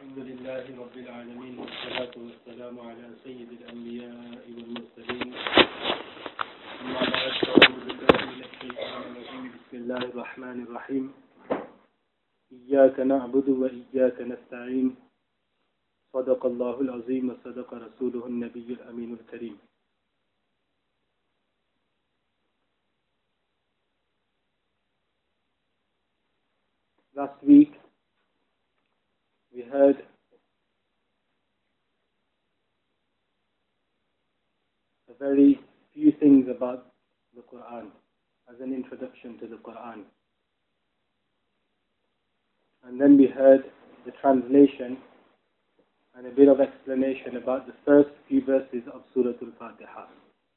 الحمد لله رب العالمين والصلاة والسلام على سيد الأنبياء والمرسلين أما بعد فأعوذ بالله من الشيطان الرجيم بسم الله الرحمن الرحيم إياك نعبد وإياك نستعين صدق الله العظيم وصدق رسوله النبي الأمين الكريم. Last week we heard a very few things about the Quran as an introduction to the Quran. And then we heard the translation and a bit of explanation about the first few verses of Surah Al-Fatiha.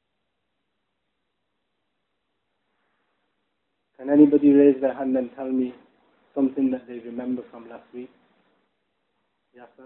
Can anybody raise their hand and tell me something that they remember from last week? Yes, sir?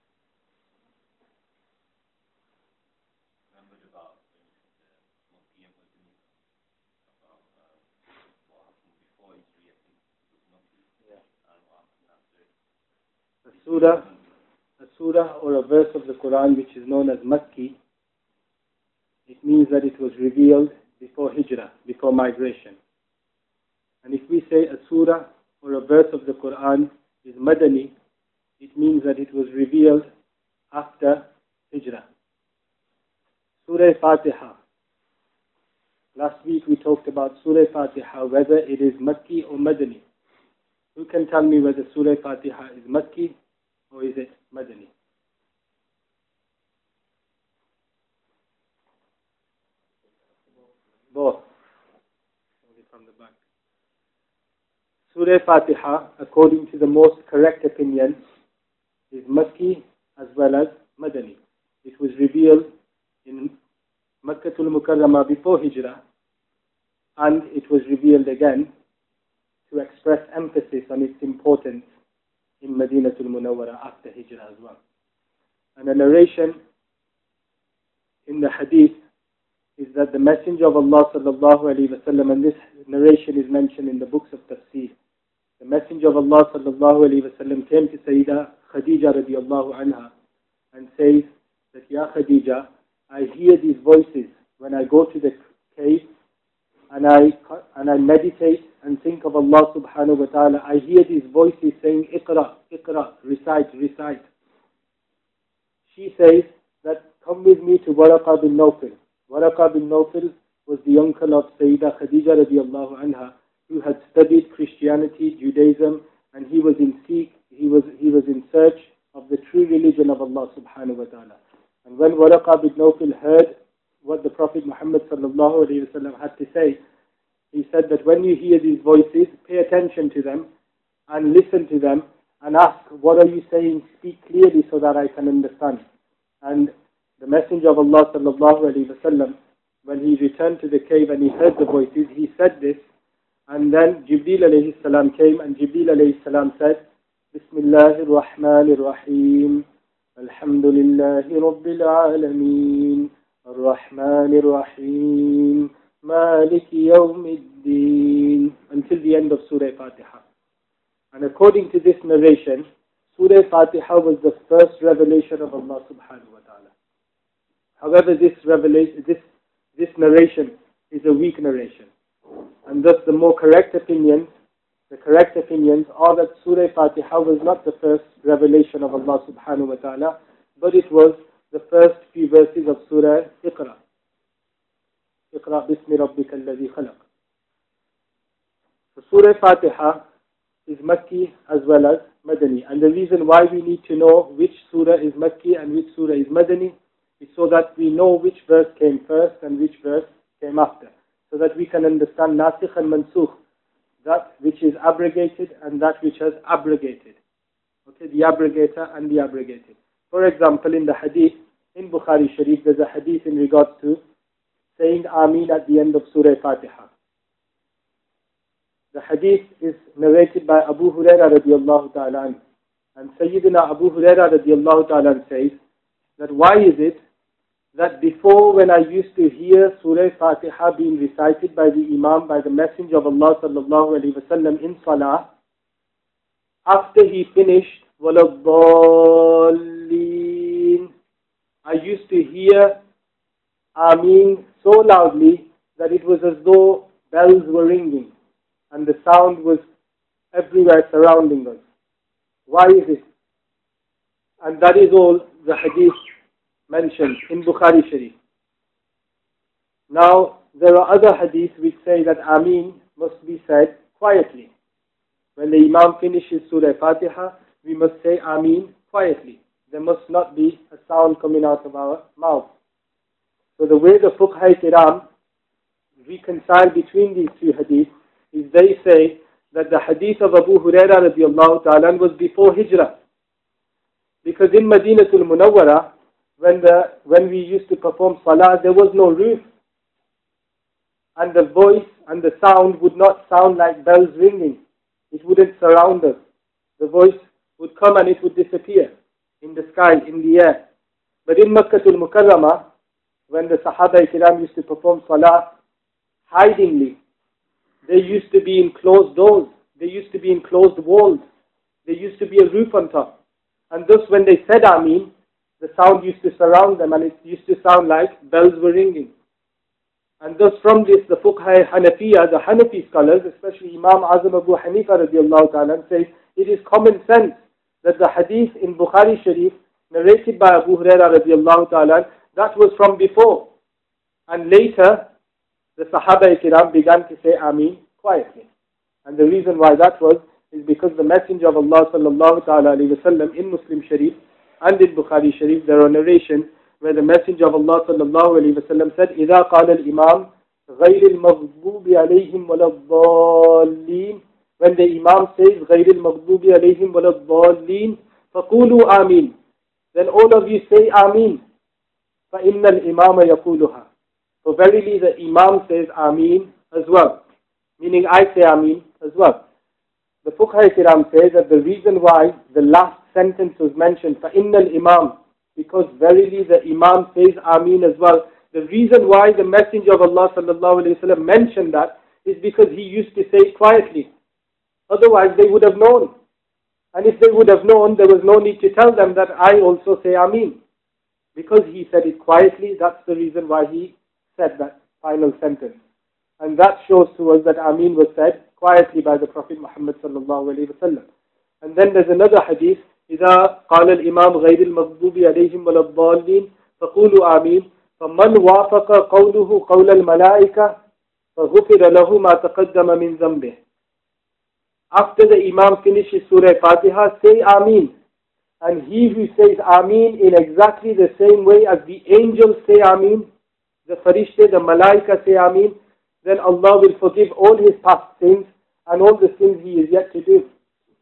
Remembered about Makki and Madani, about what happened before Hijri, I think it was Makki, Yeah. and what happened after. A surah or a verse of the Quran which is known as Makki, it means that it was revealed before Hijrah, before migration. And if we say a surah or a verse of the Quran is Madani, it means that it was revealed after Hijrah. Surah Fatiha. Last week we talked about Surah Fatiha, whether it is Makki or Madani. Who can tell me whether Surah Fatiha is Makki or is it Madani? Both. Only from the back. Surah Fatiha, according to the most correct opinion, is Makki as well as Madani. It was revealed in Makkatul Mukarramah before Hijrah, and it was revealed again to express emphasis on its importance in Madinatul Munawwara after Hijrah as well. And a narration in the Hadith is that the Messenger of Allah sallallahu alaihi wasallam, and this narration is mentioned in the books of Tafsir, the Messenger of Allah sallallahu alaihi wasallam came to Sayyidah Khadija radiallahu anha and says that, Ya Khadija, I hear these voices when I go to the cave and I meditate and think of Allah subhanahu wa ta'ala. I hear these voices saying, Iqra, Iqra, recite, recite. She says that, come with me to Waraqa bin Nawfil. Waraqa bin Nawfil was the uncle of Sayyidah Khadija radiallahu anha, who had studied Christianity, Judaism, and he was in search of the true religion of Allah subhanahu wa ta'ala. And when Waraqa bin Nawfil heard what the Prophet Muhammad sallallahu alayhi wa sallam had to say, he said that when you hear these voices, pay attention to them and listen to them and ask, what are you saying? Speak clearly so that I can understand. And the Messenger of Allah sallallahu alayhi wa sallam, when he returned to the cave and he heard the voices, he said this. And then Jibreel alayhi salam came, and Jibreel alayhi salam said, Bismillahir Rahmanir Rahim, Alhamdulillahi Rabbil Alameen, Ar-Rahmanir Rahim, Maliki Yawmiddin, until the end of Surah Fatiha. And according to this narration, Surah Fatiha was the first revelation of Allah subhanahu wa ta'ala. However, this narration is a weak narration. And thus the correct opinions are that Surah Fatiha was not the first revelation of Allah subhanahu wa ta'ala, but it was the first few verses of Surah Iqra. Iqra bismi rabbika alladhi khalaq. So Surah Fatiha is Makki as well as Madani. And the reason why we need to know which surah is Makki and which surah is Madani is so that we know which verse came first and which verse came after, so that we can understand Nasikh and Mansukh, that which is abrogated and that which has abrogated. Okay, the abrogator and the abrogated. For example, in the hadith, in Bukhari Sharif, there's a hadith in regards to saying Ameen at the end of Surah Fatiha. The hadith is narrated by Abu Huraira radiallahu ta'ala anhu. And Sayyidina Abu Huraira radiallahu ta'ala anhu says that why is it that before, when I used to hear Surah Fatiha being recited by the Imam, by the Messenger of Allah sallallahu alaihi wasallam in Salah, after he finished, وَلَا الضَّالِّينَ. I used to hear Ameen so loudly that it was as though bells were ringing and the sound was everywhere surrounding us. Why is it? And that is all the hadith mentioned in Bukhari Sharif. Now, there are other hadiths which say that Ameen must be said quietly. When the Imam finishes Surah Fatiha, we must say Ameen quietly. There must not be a sound coming out of our mouth. So the way the Fuqaha Kiram reconcile between these two hadiths is they say that the hadith of Abu Huraira radiallahu ta'ala was before Hijrah. Because in Madinatul Munawwara, when we used to perform salah, there was no roof. And the voice and the sound would not sound like bells ringing. It wouldn't surround us. The voice would come and it would disappear in the sky, in the air. But in Makkatul Mukarramah, when the Sahaba Kiram used to perform salah hidingly, they used to be in closed doors. They used to be in closed walls. There used to be a roof on top. And thus when they said Ameen, the sound used to surround them and it used to sound like bells were ringing. And thus from this, the Fuqaha Hanafiya, the Hanafi scholars, especially Imam Azam Abu Hanifa radiallahu ta'ala, says it is common sense that the hadith in Bukhari Sharif, narrated by Abu Huraira radiallahu ta'ala, that was from before. And later, the Sahaba Kiram began to say Ameen quietly. And the reason why that was, is because the Messenger of Allah sallallahu ta'ala alayhi wa sallam in Muslim Sharif and in Bukhari Sharif, there are narrations where the Messenger of Allah sallallahu alayhi wa sallam said, إِذَا قَالَ الْإِمَامِ غَيْرِ الْمَغْضُوبِ عَلَيْهِمْ وَلَا الضَّالِّينَ. When the Imam says, غَيْرِ الْمَغْضُوبِ عَلَيْهِمْ وَلَا الضَّالِّينَ فَقُولُوا آمِينَ. Then all of you say Ameen. فَإِنَّ الْإِمَامَ يَقُولُهَا. So verily the Imam says Ameen as well. Meaning I say Ameen as well. The Fuqaha Kiram says that the reason why the last sentence was mentioned, فَإِنَّ الْإِمَامِ, because verily the Imam says Ameen as well. The reason why the Messenger of Allah sallallahu alayhi wa sallam mentioned that is because he used to say it quietly. Otherwise they would have known. And if they would have known, there was no need to tell them that I also say Ameen. Because he said it quietly, that's the reason why he said that final sentence. And that shows to us that Ameen was said quietly by the Prophet Muhammad sallallahu alayhi wa sallam. And then there's another hadith, إِذَا قَالَ الْإِمَامُ غَيْرِ الْمَغْضُوبِ عَلَيْهِمْ وَلَا الضَّالِّينَ فَقُولُوا آمِينَ فَمَنْ وَافَقَ قَوْلُهُ قَوْلَ الْمَلَائِكَةِ فَغُفِرَ لَهُ مَا تَقَدَّمَ مِنْ ذَنْبِهِ. After the Imam finishes Surah Fatiha, say Ameen. And he who says Ameen in exactly the same way as the angels say Ameen, the Farishte, the Malaika say Ameen, then Allah will forgive all his past sins and all the sins he is yet to do.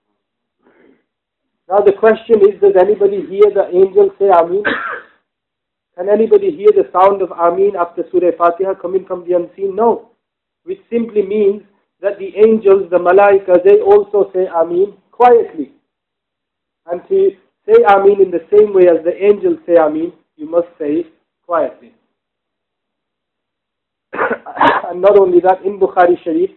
Now the question is, does anybody hear the angels say Ameen? Can anybody hear the sound of Ameen after Surah Fatiha coming from the unseen? No. Which simply means that the angels, the Malaika, they also say Ameen quietly. And to say Ameen in the same way as the angels say Ameen, you must say it quietly. And not only that, in Bukhari Sharif,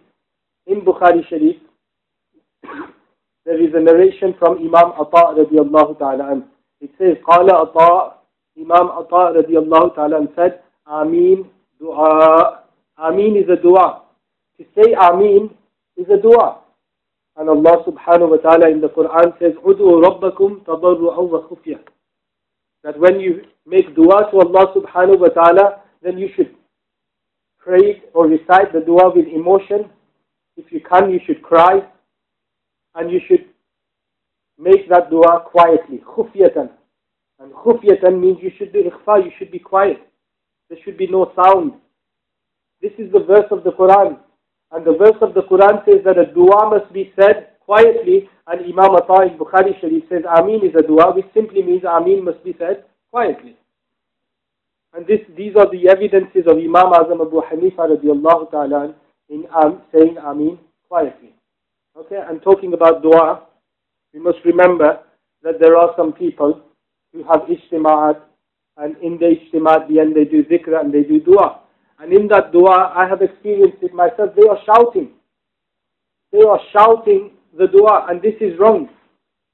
there is a narration from Imam Ata radiallahu ta'ala anhu. It says, قال Ata, Imam Ata radiallahu ta'ala anhu said, Ameen dua. Ameen is a dua. To say Ameen is a dua. And Allah subhanahu wa ta'ala in the Quran says, Udu rabbakum tadarru'an wa khufya. That when you make dua to Allah subhanahu wa ta'ala, then you should pray or recite the dua with emotion. If you can, you should cry. And you should make that dua quietly, khufyatan. And khufyatan means you should do ikhfa, you should be quiet. There should be no sound. This is the verse of the Quran. And the verse of the Quran says that a dua must be said quietly. And Imam Ata in Bukhari Sharif says Ameen is a dua, which simply means Ameen must be said quietly. And these are the evidences of Imam Azam Abu Hanifa radiallahu ta'ala in saying Ameen quietly. Okay, and talking about dua, we must remember that there are some people who have ijtima'at, and in the ijtima'at, the end they do zikr and they do dua. And in that dua, I have experienced it myself, they are shouting. They are shouting the dua, and this is wrong.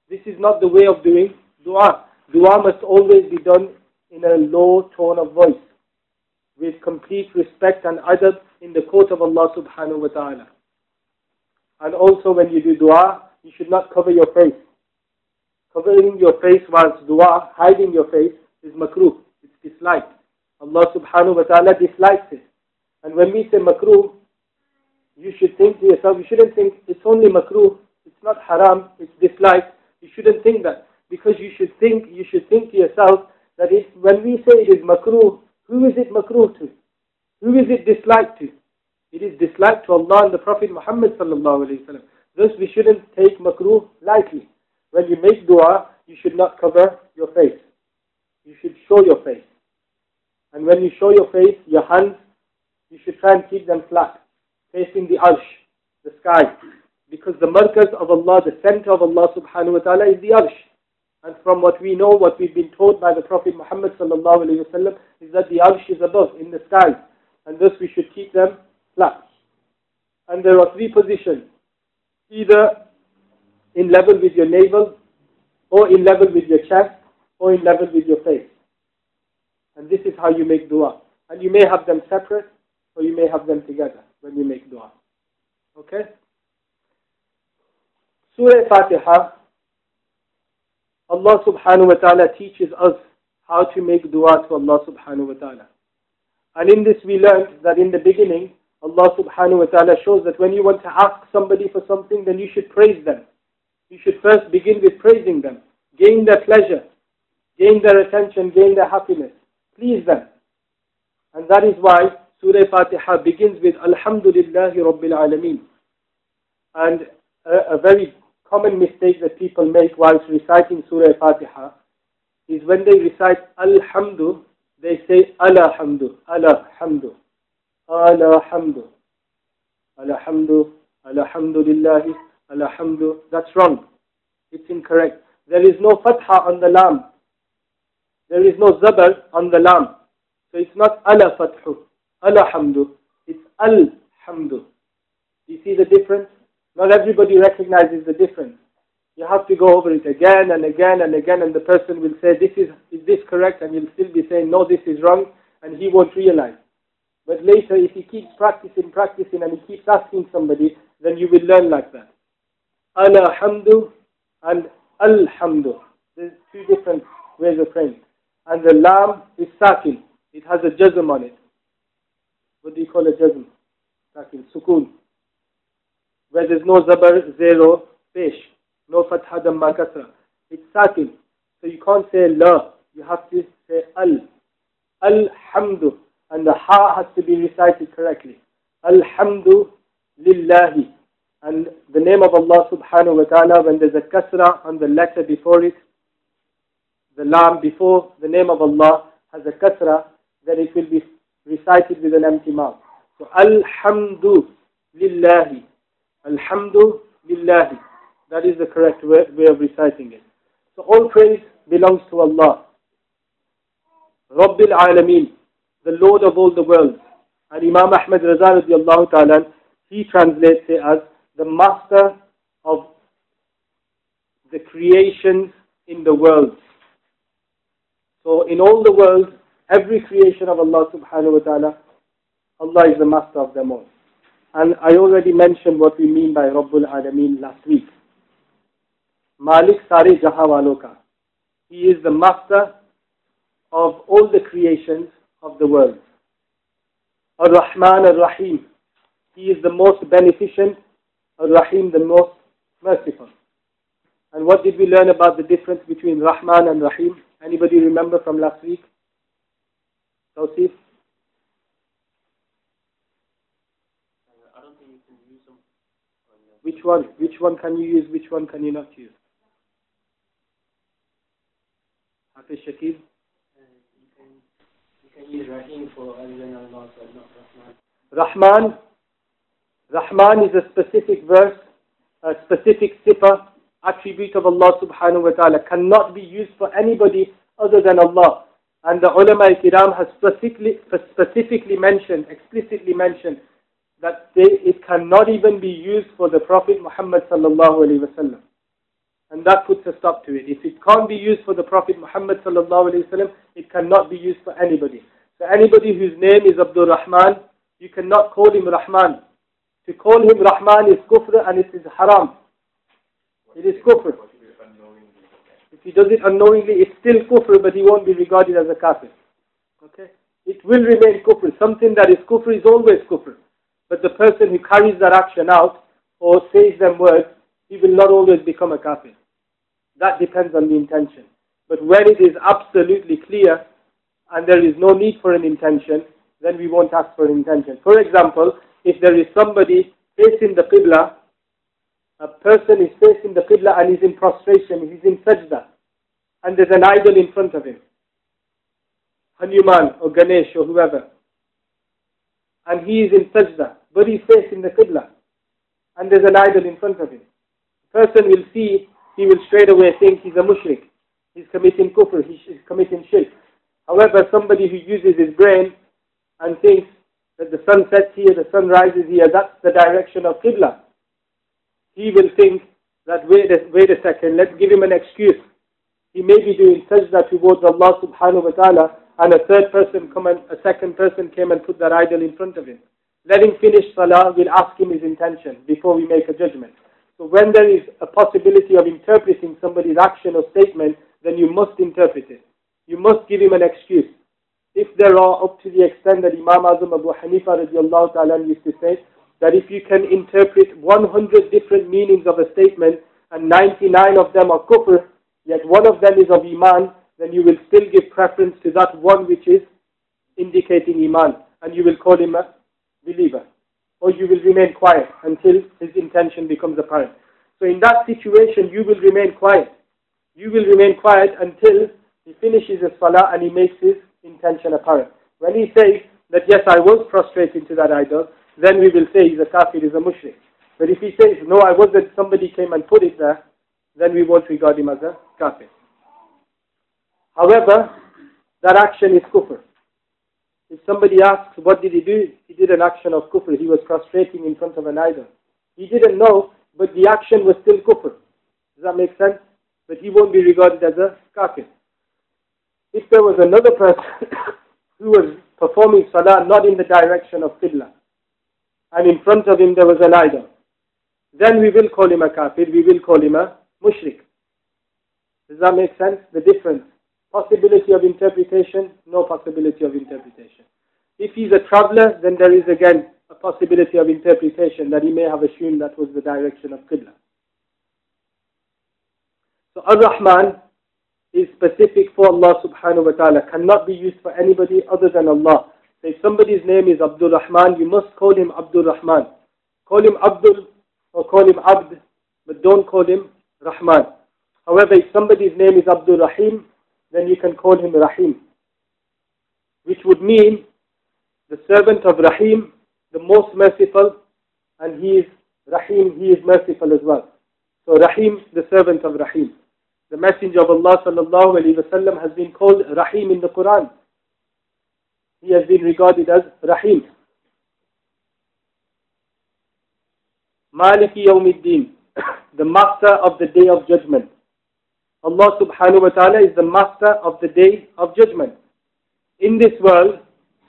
This is not the way of doing dua. Dua must always be done in a low tone of voice, with complete respect and adab in the court of Allah subhanahu wa ta'ala. And also when you do dua, you should not cover your face. Covering your face whilst dua, hiding your face, is makruh. It's disliked. Allah subhanahu wa ta'ala dislikes it. And when we say makruh, you should think to yourself, you shouldn't think it's only makruh, it's not haram, it's disliked. You shouldn't think that. Because you should think to yourself that when we say it is makruh, who is it makruh to? Who is it disliked to? It is disliked to Allah and the Prophet Muhammad sallallahu alayhi wa sallam. Thus we shouldn't take makruh lightly. When you make dua, you should not cover your face. You should show your face. And when you show your face, your hands, you should try and keep them flat, facing the arsh, the sky. Because the markaz of Allah, the center of Allah subhanahu wa ta'ala is the arsh. And from what we know, what we've been taught by the Prophet Muhammad sallallahu alayhi wa sallam, is that the arsh is above, in the sky. And thus we should keep them flat. And there are three positions. Either in level with your navel, or in level with your chest, or in level with your face. And this is how you make dua. And you may have them separate, or you may have them together when you make dua. Okay? Surah Fatiha, Allah subhanahu wa ta'ala teaches us how to make dua to Allah subhanahu wa ta'ala. And in this we learned that in the beginning, Allah subhanahu wa ta'ala shows that when you want to ask somebody for something, then you should praise them. You should first begin with praising them, gain their pleasure, gain their attention, gain their happiness, please them. And that is why Surah Fatiha begins with Alhamdulillahi Rabbil Alameen. And a very common mistake that people make whilst reciting Surah Fatiha is when they recite Alhamdu, they say Alhamdu, Alhamdu, Alhamdu, Alhamdu, Alhamdulillahi, Alhamdu. That's wrong. It's incorrect. There is no fatha on the lam. There is no zabar on the lam. So it's not ala fathu, alhamdu. It's alhamdu. You see the difference? Not everybody recognizes the difference. You have to go over it again and again and again, and the person will say, is this correct? And you'll still be saying, no, this is wrong, and he won't realize. But later, if he keeps practicing, and he keeps asking somebody, then you will learn like that. Alhamdu and alhamdu. There's two different ways of praying. And the lam is sakin. It has a jazm on it. What do you call a jazm? Sakin, sukun. Where there's no zabar, zero, pesh. No fatha, damma, kasra. It's sakin. So you can't say la. You have to say al. Alhamdu. And the ha has to be recited correctly. Alhamdu lillahi. And the name of Allah subhanahu wa ta'ala, when there's a kasra on the letter before it, the lam before the name of Allah has a kasra, then it will be recited with an empty mouth. So Alhamdu lillahi. Alhamdu lillahi. That is the correct way of reciting it. So all praise belongs to Allah. Rabbil Alameen, the Lord of all the worlds. And Imam Ahmad Raza radiallahu ta'ala, he translates it as the master of the creations in the world. So in all the world, every creation of Allah subhanahu wa ta'ala, Allah is the master of them all. And I already mentioned what we mean by Rabbul Alameen last week. Malik Sare Jahan Walon Ka. He is the master of all the creations of the world. Ar-Rahman Ar-Rahim. He is the most beneficent. Ar-Rahim, the most merciful. And what did we learn about the difference between Rahman and Rahim? Anybody remember from last week? Tawseef? I don't think you can use them. Which one? Which one can you use? Which one can you not use? Hafiz Shakib? You can use Rahim for other than Allah, but not Rahman. Rahman is a specific verse, a specific sifa, attribute of Allah subhanahu wa ta'ala, cannot be used for anybody other than Allah. And the ulama kiram has specifically mentioned, explicitly mentioned, that it cannot even be used for the Prophet Muhammad sallallahu alayhi wa sallam. and that puts a stop to it. If it can't be used for the Prophet Muhammad sallallahu alaihi wasallam, it cannot be used for anybody. So anybody whose name is Abdul Rahman, you cannot call him Rahman. To call him Rahman is kufr and it is haram. It is kufr. If he does it unknowingly, it's still kufr, but he won't be regarded as a kafir. Okay? It will remain kufr. Something that is kufr is always kufr. But the person who carries that action out or says them words, he will not always become a kafir. That depends on the intention. But when it is absolutely clear and there is no need for an intention, then we won't ask for an intention. For example, if there is somebody facing the Qibla, a person is facing the Qibla and he's in prostration, he's in sajda, and there's an idol in front of him, Hanuman or Ganesh or whoever, and he is in sajda, but he's facing the Qibla, and there's an idol in front of him. The person will see, he will straight away think he's a mushrik, he's committing kufr, he's committing shirk. However, somebody who uses his brain and thinks that the sun sets here, the sun rises here, that's the direction of Qibla, he will think that wait a second, let's give him an excuse. He may be doing sajda towards Allah subhanahu wa ta'ala, and a second person came and put that idol in front of him. Let him finish salah, we'll ask him his intention before we make a judgment. So when there is a possibility of interpreting somebody's action or statement, then you must interpret it. You must give him an excuse. If there are, up to the extent that Imam Azam Abu Hanifa radiallahu ta'ala used to say, that if you can interpret 100 different meanings of a statement and 99 of them are kufr, yet one of them is of iman, then you will still give preference to that one which is indicating iman, and you will call him a believer. Or you will remain quiet until his intention becomes apparent. So in that situation, you will remain quiet. You will remain quiet until he finishes his salah and he makes his intention apparent. When he says that yes, I was prostrated to that idol, then we will say he's a kafir, he's a mushrik. But if he says, no, I wasn't, somebody came and put it there, then we won't regard him as a kafir. However, that action is kufr. If somebody asks, what did he do? He did an action of kufr. He was prostrating in front of an idol. He didn't know, but the action was still kufr. Does that make sense? But he won't be regarded as a kafir. If there was another person who was performing salah not in the direction of Qibla, and in front of him there was an idol, then we will call him a kafir, we will call him a mushrik. Does that make sense? The difference. Possibility of interpretation, no possibility of interpretation. If he's a traveler, then there is again a possibility of interpretation that he may have assumed that was the direction of Qibla. So Ar-Rahman is specific for Allah subhanahu wa ta'ala, cannot be used for anybody other than Allah. So if somebody's name is Abdul Rahman, you must call him Abdul Rahman. Call him Abdul or call him Abd, but don't call him Rahman. However, if somebody's name is Abdul Rahim, then you can call him Rahim, which would mean the servant of Rahim, the most merciful, and he is Rahim, he is merciful as well. So Rahim, the servant of Rahim. The Messenger of Allah sallallahu alaihi wasallam has been called Rahim in the Quran. He has been regarded as Rahim. Maliki Yawmiddin, the master of the day of judgment. Allah subhanahu wa ta'ala is the master of the day of judgment. In this world,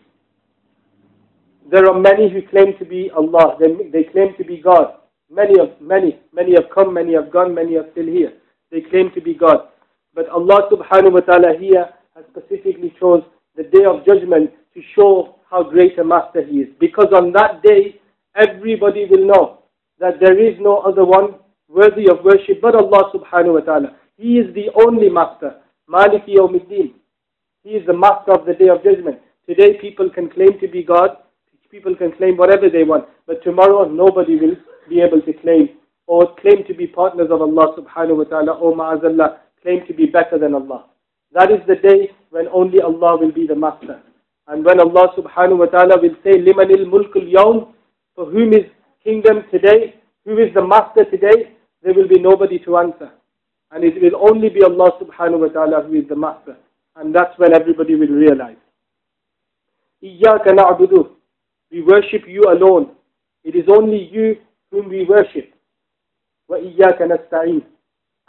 there are many who claim to be Allah. They claim to be God. Many have come, many have gone, many are still here. They claim to be God. But Allah subhanahu wa ta'ala here has specifically chose the day of judgment to show how great a master he is. Because on that day, everybody will know that there is no other one worthy of worship but Allah subhanahu wa ta'ala. He is the only master. Maliki Yawmiddin. He is the master of the day of judgment. Today people can claim to be God. People can claim whatever they want. But tomorrow nobody will be able to claim or claim to be partners of Allah subhanahu wa ta'ala or ma'azallah, claim to be better than Allah. That is the day when only Allah will be the master. And when Allah subhanahu wa ta'ala will say, Limanil mulkul yawm, for whom is kingdom today, who is the master today, there will be nobody to answer. And it will only be Allah subhanahu wa ta'ala who is the master. And that's when everybody will realize. Iyyaka na'budu. We worship you alone. It is only you whom we worship. Wa iyyaka nasta'in.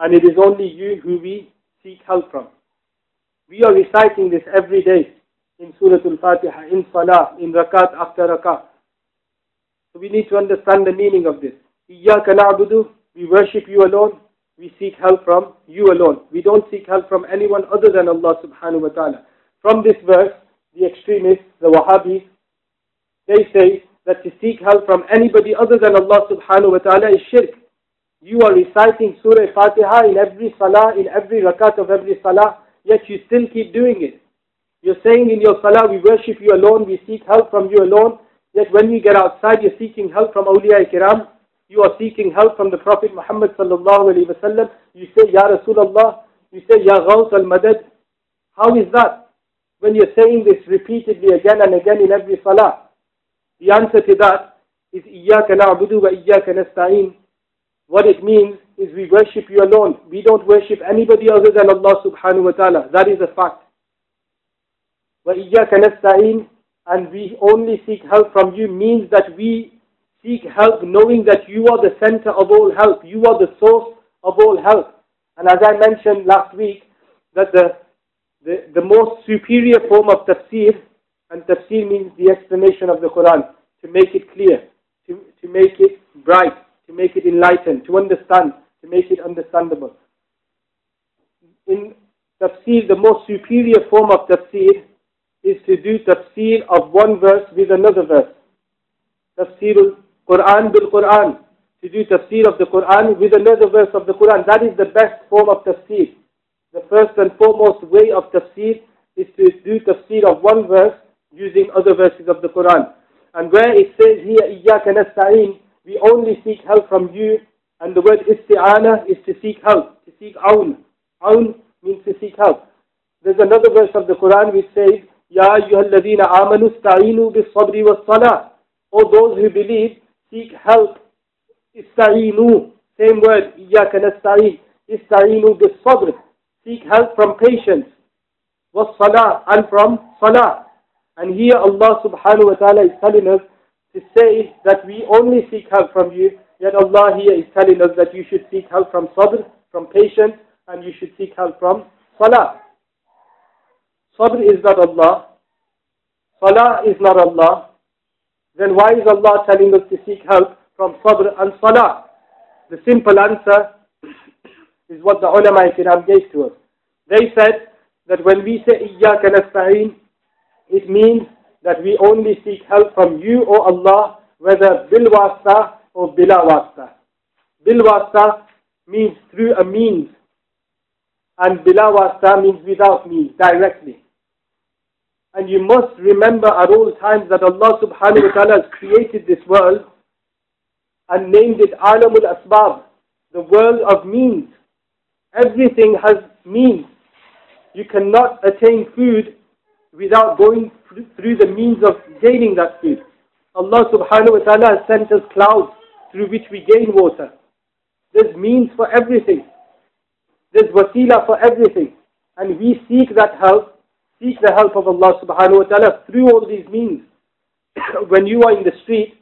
and it is only you who we seek help from. We are reciting this every day in Surah Al-Fatiha, in Salah, in Rakat after Rakat. So we need to understand the meaning of this. Iyyaka na'budu, we worship you alone, we seek help from you alone. We don't seek help from anyone other than Allah subhanahu wa ta'ala. From this verse, the extremists, the Wahhabis, they say that to seek help from anybody other than Allah subhanahu wa ta'ala is shirk. You are reciting Surah Fatiha in every salah, in every rakat of every salah, yet you still keep doing it. You're saying in your salah, we worship you alone, we seek help from you alone, yet when you get outside, you're seeking help from awliya kiram, you are seeking help from the Prophet Muhammad sallallahu alayhi wa sallam. You say, Ya Rasulullah, you say, Ya Ghawth al-Madad. How is that? When you're saying this repeatedly again and again in every salah. The answer to that is Iyyaka na'budu wa Iyyaka nasta'in. What it means is we worship you alone. We don't worship anybody other than Allah subhanahu wa ta'ala. That is a fact. Wa Iyyaka nasta'in, and we only seek help from you means that we seek help knowing that you are the center of all help. You are the source of all help. And as I mentioned last week, that the most superior form of tafsir, and tafsir means the explanation of the Quran, to make it clear, to make it bright, to make it enlightened, to understand, to make it understandable. In tafsir, the most superior form of tafsir is to do tafsir of one verse with another verse. Tafsirul Quran bil Quran, to do tafsir of the Quran with another verse of the Quran. That is the best form of tafsir. The first and foremost way of tafsir is to do tafsir of one verse using other verses of the Quran. And where it says here, Iyyaka nasta'in, we only seek help from you, and the word isti'ana is to seek help, to seek aun. Aun means to seek help. There's another verse of the Quran which says, Ya ayyuhalladhina amanu ista'inu bis-sabri was-salah. O those who believe, seek help. Ista'inu, same word, Iyyaka nasta'in. Ista'inu bis-sabr, seek help from patience. Was-salah, and from salah. And here Allah subhanahu wa ta'ala is telling us to say that we only seek help from you, yet Allah here is telling us that you should seek help from sabr, from patience, and you should seek help from salah. Sabr is not Allah, salah is not Allah. Then why is Allah telling us to seek help from sabr and salah? The simple answer is what the ulama kiram gave to us. They said that when we say Iyyaka nasta'in, it means that we only seek help from you, O Allah, whether bil wasta or bila wasta. Bil wasta means through a means, and bila wasta means without means, directly. And you must remember at all times that Allah subhanahu wa ta'ala has created this world and named it Alamul Asbab, the world of means. Everything has means. You cannot attain food without going through the means of gaining that food. Allah subhanahu wa ta'ala has sent us clouds through which we gain water. There's means for everything. There's wasila for everything. And we seek that help, seek the help of Allah subhanahu wa ta'ala through all these means. When you are in the street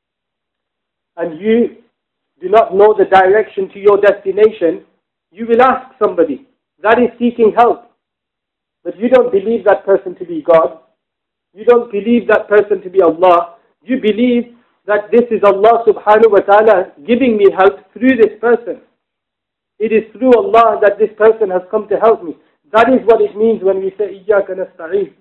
and you do not know the direction to your destination, you will ask somebody. That is seeking help. But you don't believe that person to be God. You don't believe that person to be Allah. You believe that this is Allah subhanahu wa ta'ala giving me help through this person. It is through Allah that this person has come to help me. That is what it means when we say Iyyaka nasta'in.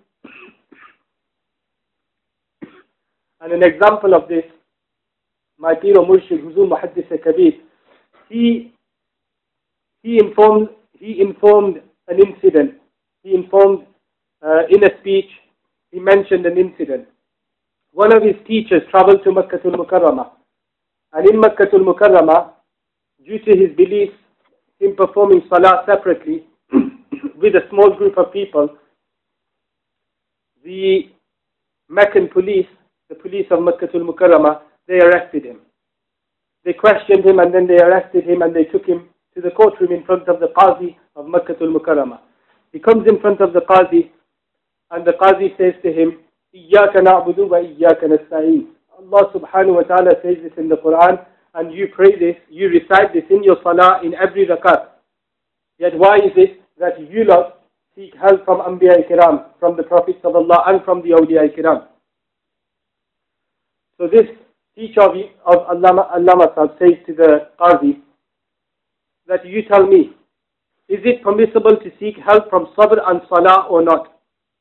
And an example of this, my Pir o Murshid Huzur Muhaddis Kabir, he informed an incident. He informed in a speech, he mentioned an incident. One of his teachers traveled to Makkatul Mukarramah. And in Makkatul Mukarramah, due to his beliefs in performing salah separately with a small group of people, the Meccan police, the police of Makkatul Mukarramah, they arrested him. They questioned him and then they arrested him and they took him to the courtroom in front of the Qazi of Makkatul Mukarramah. He comes in front of the Qazi and the Qazi says to him, Iyyaka na'budu wa Iyyaka nasta'in. Allah subhanahu wa ta'ala says this in the Quran, and you pray this, you recite this in your salah in every rakat. Yet why is it that you lot seek help from Anbiya Kiram, from the Prophets of Allah and from the Awliya Kiram? So this teacher of Allama Sahib says to the Qazi that you tell me, is it permissible to seek help from Sabr and Salah or not?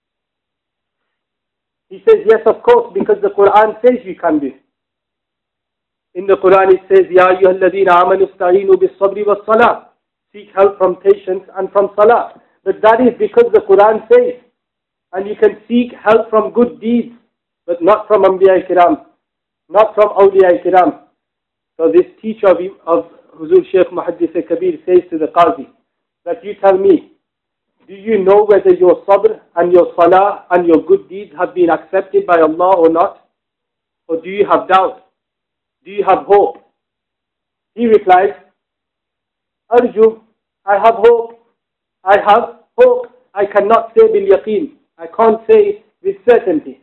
He says, yes, of course, because the Quran says you can do. In the Quran it says, Ya ayyuhalladhina amanu ista'inu bis-sabri was-salah. Seek help from patience and from Salah. But that is because the Quran says. And you can seek help from good deeds, but not from Anbiya Kiram, not from Awliya Kiram. So this teacher of Huzur Shaykh Muhaddith Kabir says to the Qazi, that you tell me, do you know whether your sabr and your salah and your good deeds have been accepted by Allah or not? Or do you have doubt? Do you have hope? He replies, Arju, I have hope. I have hope. I cannot say bil yaqeen. I can't say it with certainty.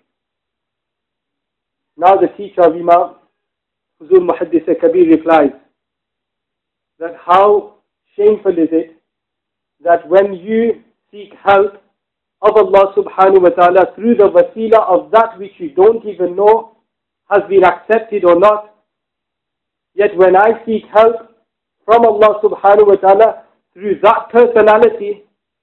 Now the teacher of Imam Huzur Muhaddith Kabir replies that how shameful is it that when you seek help of Allah subhanahu wa ta'ala through the wasila of that which you don't even know has been accepted or not, yet when I seek help from Allah subhanahu wa ta'ala through that personality,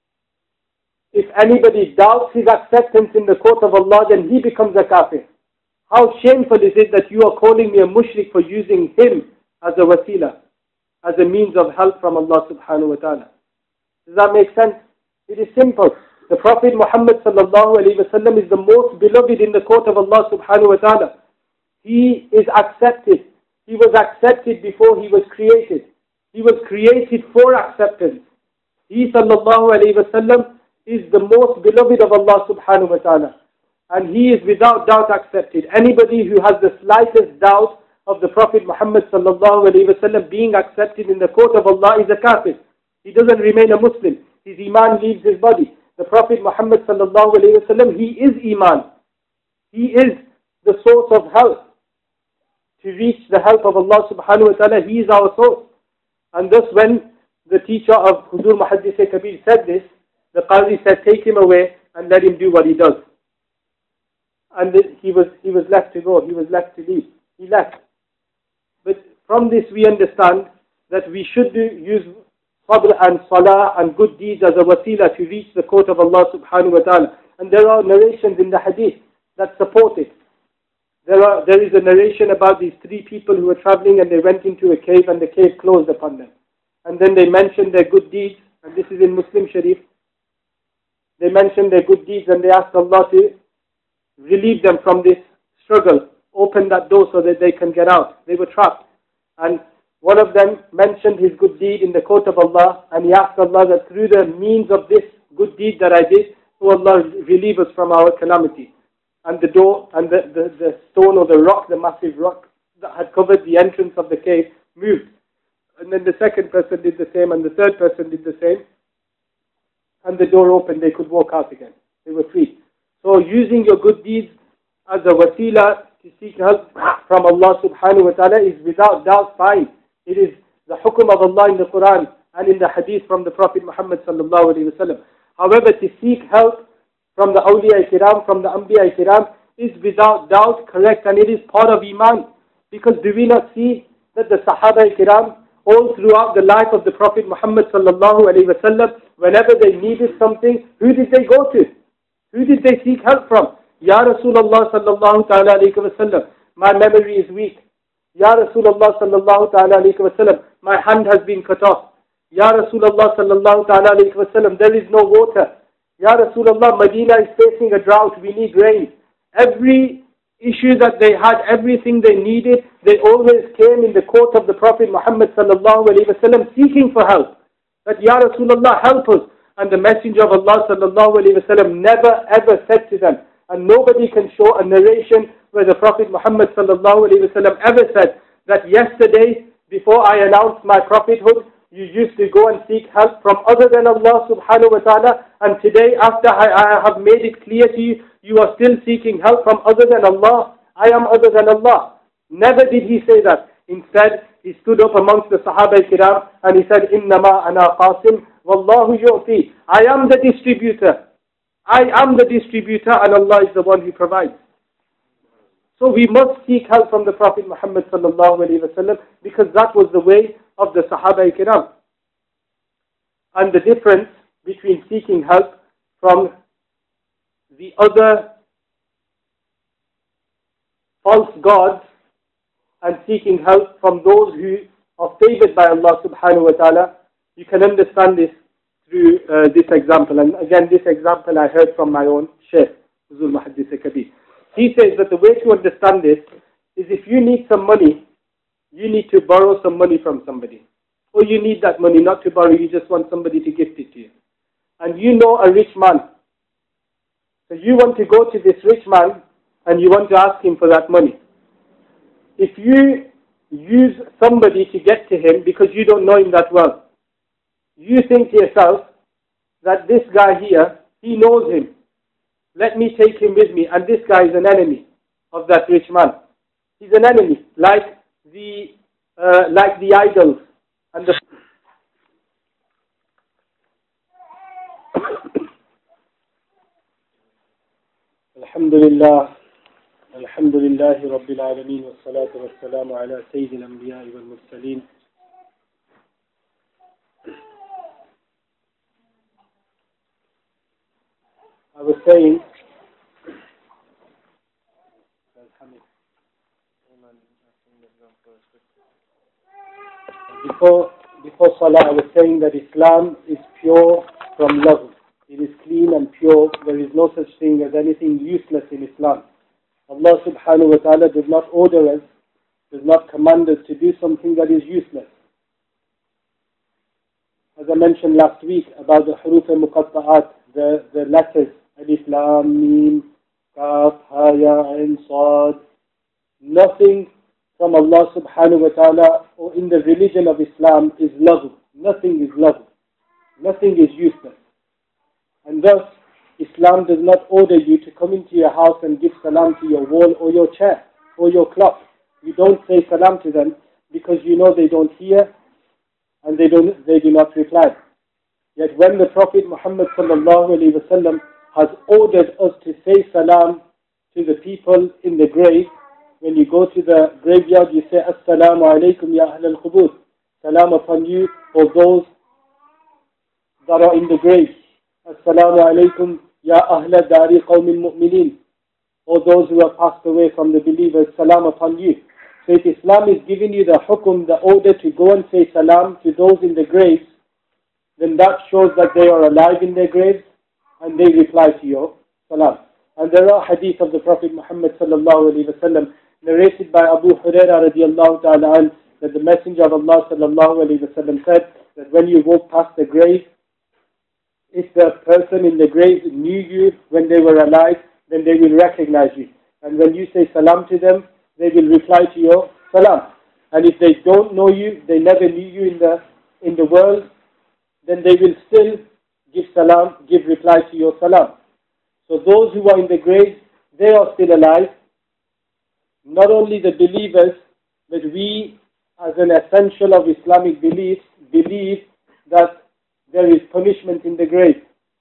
if anybody doubts his acceptance in the court of Allah, then he becomes a kafir. How shameful is it that you are calling me a mushrik for using him as a wasila, as a means of help from Allah subhanahu wa ta'ala? Does that make sense? It is simple. The Prophet Muhammad sallallahu alayhi wa sallam is the most beloved in the court of Allah subhanahu wa ta'ala. He is accepted. He was accepted before he was created. He was created for acceptance. He sallallahu alayhi wa sallam is the most beloved of Allah subhanahu wa ta'ala. And he is without doubt accepted. Anybody who has the slightest doubt of the Prophet Muhammad sallallahu alayhi wa sallam being accepted in the court of Allah is a kafir. He doesn't remain a Muslim. His iman leaves his body. The Prophet Muhammad sallallahu alayhi wa sallam, he is iman. He is the source of help. To reach the help of Allah subhanahu wa ta'ala, he is our source. And thus when the teacher of Huzur Muhaddith Kabir said this, the Qazi said, take him away and let him do what he does. And he was left to go. He was left to leave. He left. But from this we understand that we should use sabr and salah and good deeds as a wasila to reach the court of Allah subhanahu wa ta'ala. And there are narrations in the hadith that support it. There is a narration about these three people who were traveling and they went into a cave and the cave closed upon them. And then they mentioned their good deeds, and this is in Muslim Sharif. They mentioned their good deeds and they asked Allah to relieve them from this struggle, open that door so that they can get out. They were trapped. And one of them mentioned his good deed in the court of Allah, and he asked Allah that through the means of this good deed that I did, oh Allah, relieve us from our calamity. And the door and the stone or the rock, the massive rock that had covered the entrance of the cave moved. And then the second person did the same, and the third person did the same. And the door opened, they could walk out again. They were free. So using your good deeds as a wasila to seek help from Allah subhanahu wa ta'ala is without doubt fine. It is the hukum of Allah in the Quran and in the hadith from the Prophet Muhammad sallallahu alayhi wa sallam. However, to seek help from the awliya kiram, from the anbiya kiram, is without doubt correct, and it is part of iman. Because do we not see that the sahaba kiram, all throughout the life of the Prophet Muhammad sallallahu alayhi wa sallam, whenever they needed something, who did they go to? Who did they seek help from? Ya Rasulullah sallallahu ta'ala alayhi wa sallam, my memory is weak. Ya Rasulullah sallallahu ta'ala alayhi wa sallam, my hand has been cut off. Ya Rasulullah sallallahu ta'ala alayhi wa sallam, there is no water. Ya Rasulullah, Medina is facing a drought, we need rain. Every issue that they had, everything they needed, they always came in the court of the Prophet Muhammad sallallahu alayhi wa sallam seeking for help. That Ya Rasulullah, help us. And the Messenger of Allah sallallahu alayhi wa sallam never ever said to them, and nobody can show a narration where the Prophet Muhammad sallallahu alayhi wa sallam ever said that yesterday, before I announced my prophethood, you used to go and seek help from other than Allah subhanahu wa ta'ala, and today after I have made it clear to you, you are still seeking help from other than Allah. I am other than Allah. Never did he say that. Instead, he stood up amongst the Sahaba kiram and he said, Innama ana qasim Wallahu yu'ti. I am the distributor. I am the distributor and Allah is the one who provides. So we must seek help from the Prophet Muhammad sallallahu alaihi wasallam because that was the way of the Sahaba-i-Kiram. And the difference between seeking help from the other false gods and seeking help from those who are favored by Allah subhanahu wa ta'ala, you can understand this through this example. And again, this example I heard from my own Shaykh, Huzul Muhaddis Kabir. He says that the way to understand this is if you need some money, you need to borrow some money from somebody. Or you need that money not to borrow, you just want somebody to gift it to you. And you know a rich man. So you want to go to this rich man and you want to ask him for that money. If you use somebody to get to him because you don't know him that well, you think to yourself that this guy here, he knows him. Let me take him with me. And this guy is an enemy of that rich man. He's an enemy, like the idols and the. Alhamdulillah. Alhamdulillahi Rabbil Alameen wa salatu wa salamu ala Sayyidil Anbiya wal Mursaleen. I was saying, before Salah, I was saying that Islam is pure from love. It is clean and pure. There is no such thing as anything useless in Islam. Allah subhanahu wa ta'ala does not order us, does not command us to do something that is useless. As I mentioned last week about the huruf al-muqatta'at, the letters, alif, lam, mim, kaf, ha, ya, ain, sad. Nothing from Allah subhanahu wa ta'ala or in the religion of Islam is love. Nothing is love. Nothing is useless. And thus, Islam does not order you to come into your house and give salam to your wall or your chair or your clock. You don't say salam to them because you know they don't hear and they do not reply. Yet when the Prophet Muhammad sallallahu alaihi wasallam has ordered us to say salam to the people in the grave, when you go to the graveyard you say Assalamu alaikum ya ahl al-qubur. Salam upon you or those that are in the grave. Assalamu alaikum ya ahla dari qawmin mu'minin. Or those who have passed away from the believers, salam upon you. So if Islam is giving you the hukum, the order to go and say salam to those in the graves, then that shows that they are alive in their graves and they reply to your salam. And there are hadith of the Prophet Muhammad sallallahu alaihi wasallam narrated by Abu Hurairah radiallahu ta'ala an, that the Messenger of Allah sallallahu alaihi wasallam said that when you walk past the grave, if the person in the grave knew you when they were alive, then they will recognize you. And when you say salam to them, they will reply to your salam. And if they don't know you, they never knew you in the world, then they will still give salam, give reply to your salam. So those who are in the grave, they are still alive. Not only the believers, but we as an essential of Islamic beliefs, believe that there is punishment in the grave.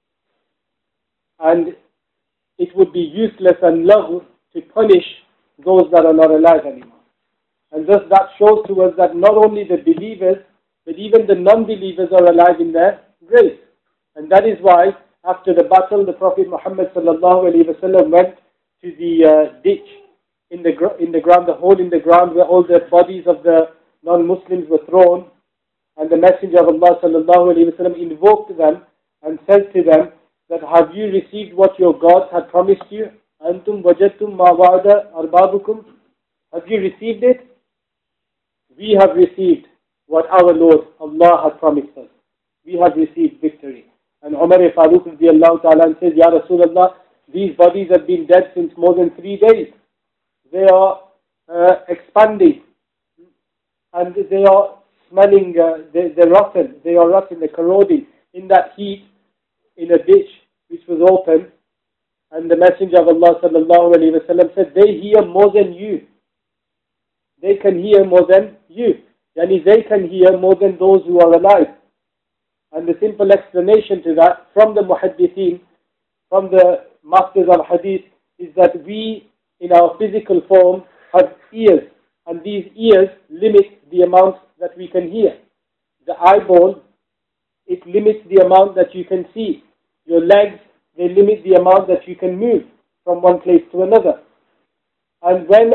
And it would be useless and love to punish those that are not alive anymore. And thus that shows to us that not only the believers, but even the non-believers are alive in their graves. And that is why after the battle, the Prophet Muhammad sallallahu alaihi wasallam went to the ditch in the ground, the hole in the ground where all the bodies of the non-Muslims were thrown. And the Messenger of Allah sallallahu alaihi wasallam invoked them and said to them that have you received what your God had promised you? Antum wajadtum ma wa'ada arbabukum? Have you received it? We have received what our Lord Allah has promised us. We have received victory. And Umar Farooq radiallahu ta'ala says, Ya Rasulullah, these bodies have been dead since more than 3 days. They are expanding and they are smelling, they're rotten, they're corroding in that heat in a ditch which was open. And the Messenger of Allah sallallahu alaihi wasallam said, they hear more than you. They can hear more than you. Yani they can hear more than those who are alive. And the simple explanation to that from the muhaddithin, from the masters of hadith, is that we in our physical form have ears, and these ears limit the amount that we can hear. The eyeball, it limits the amount that you can see. Your legs, they limit the amount that you can move from one place to another. And when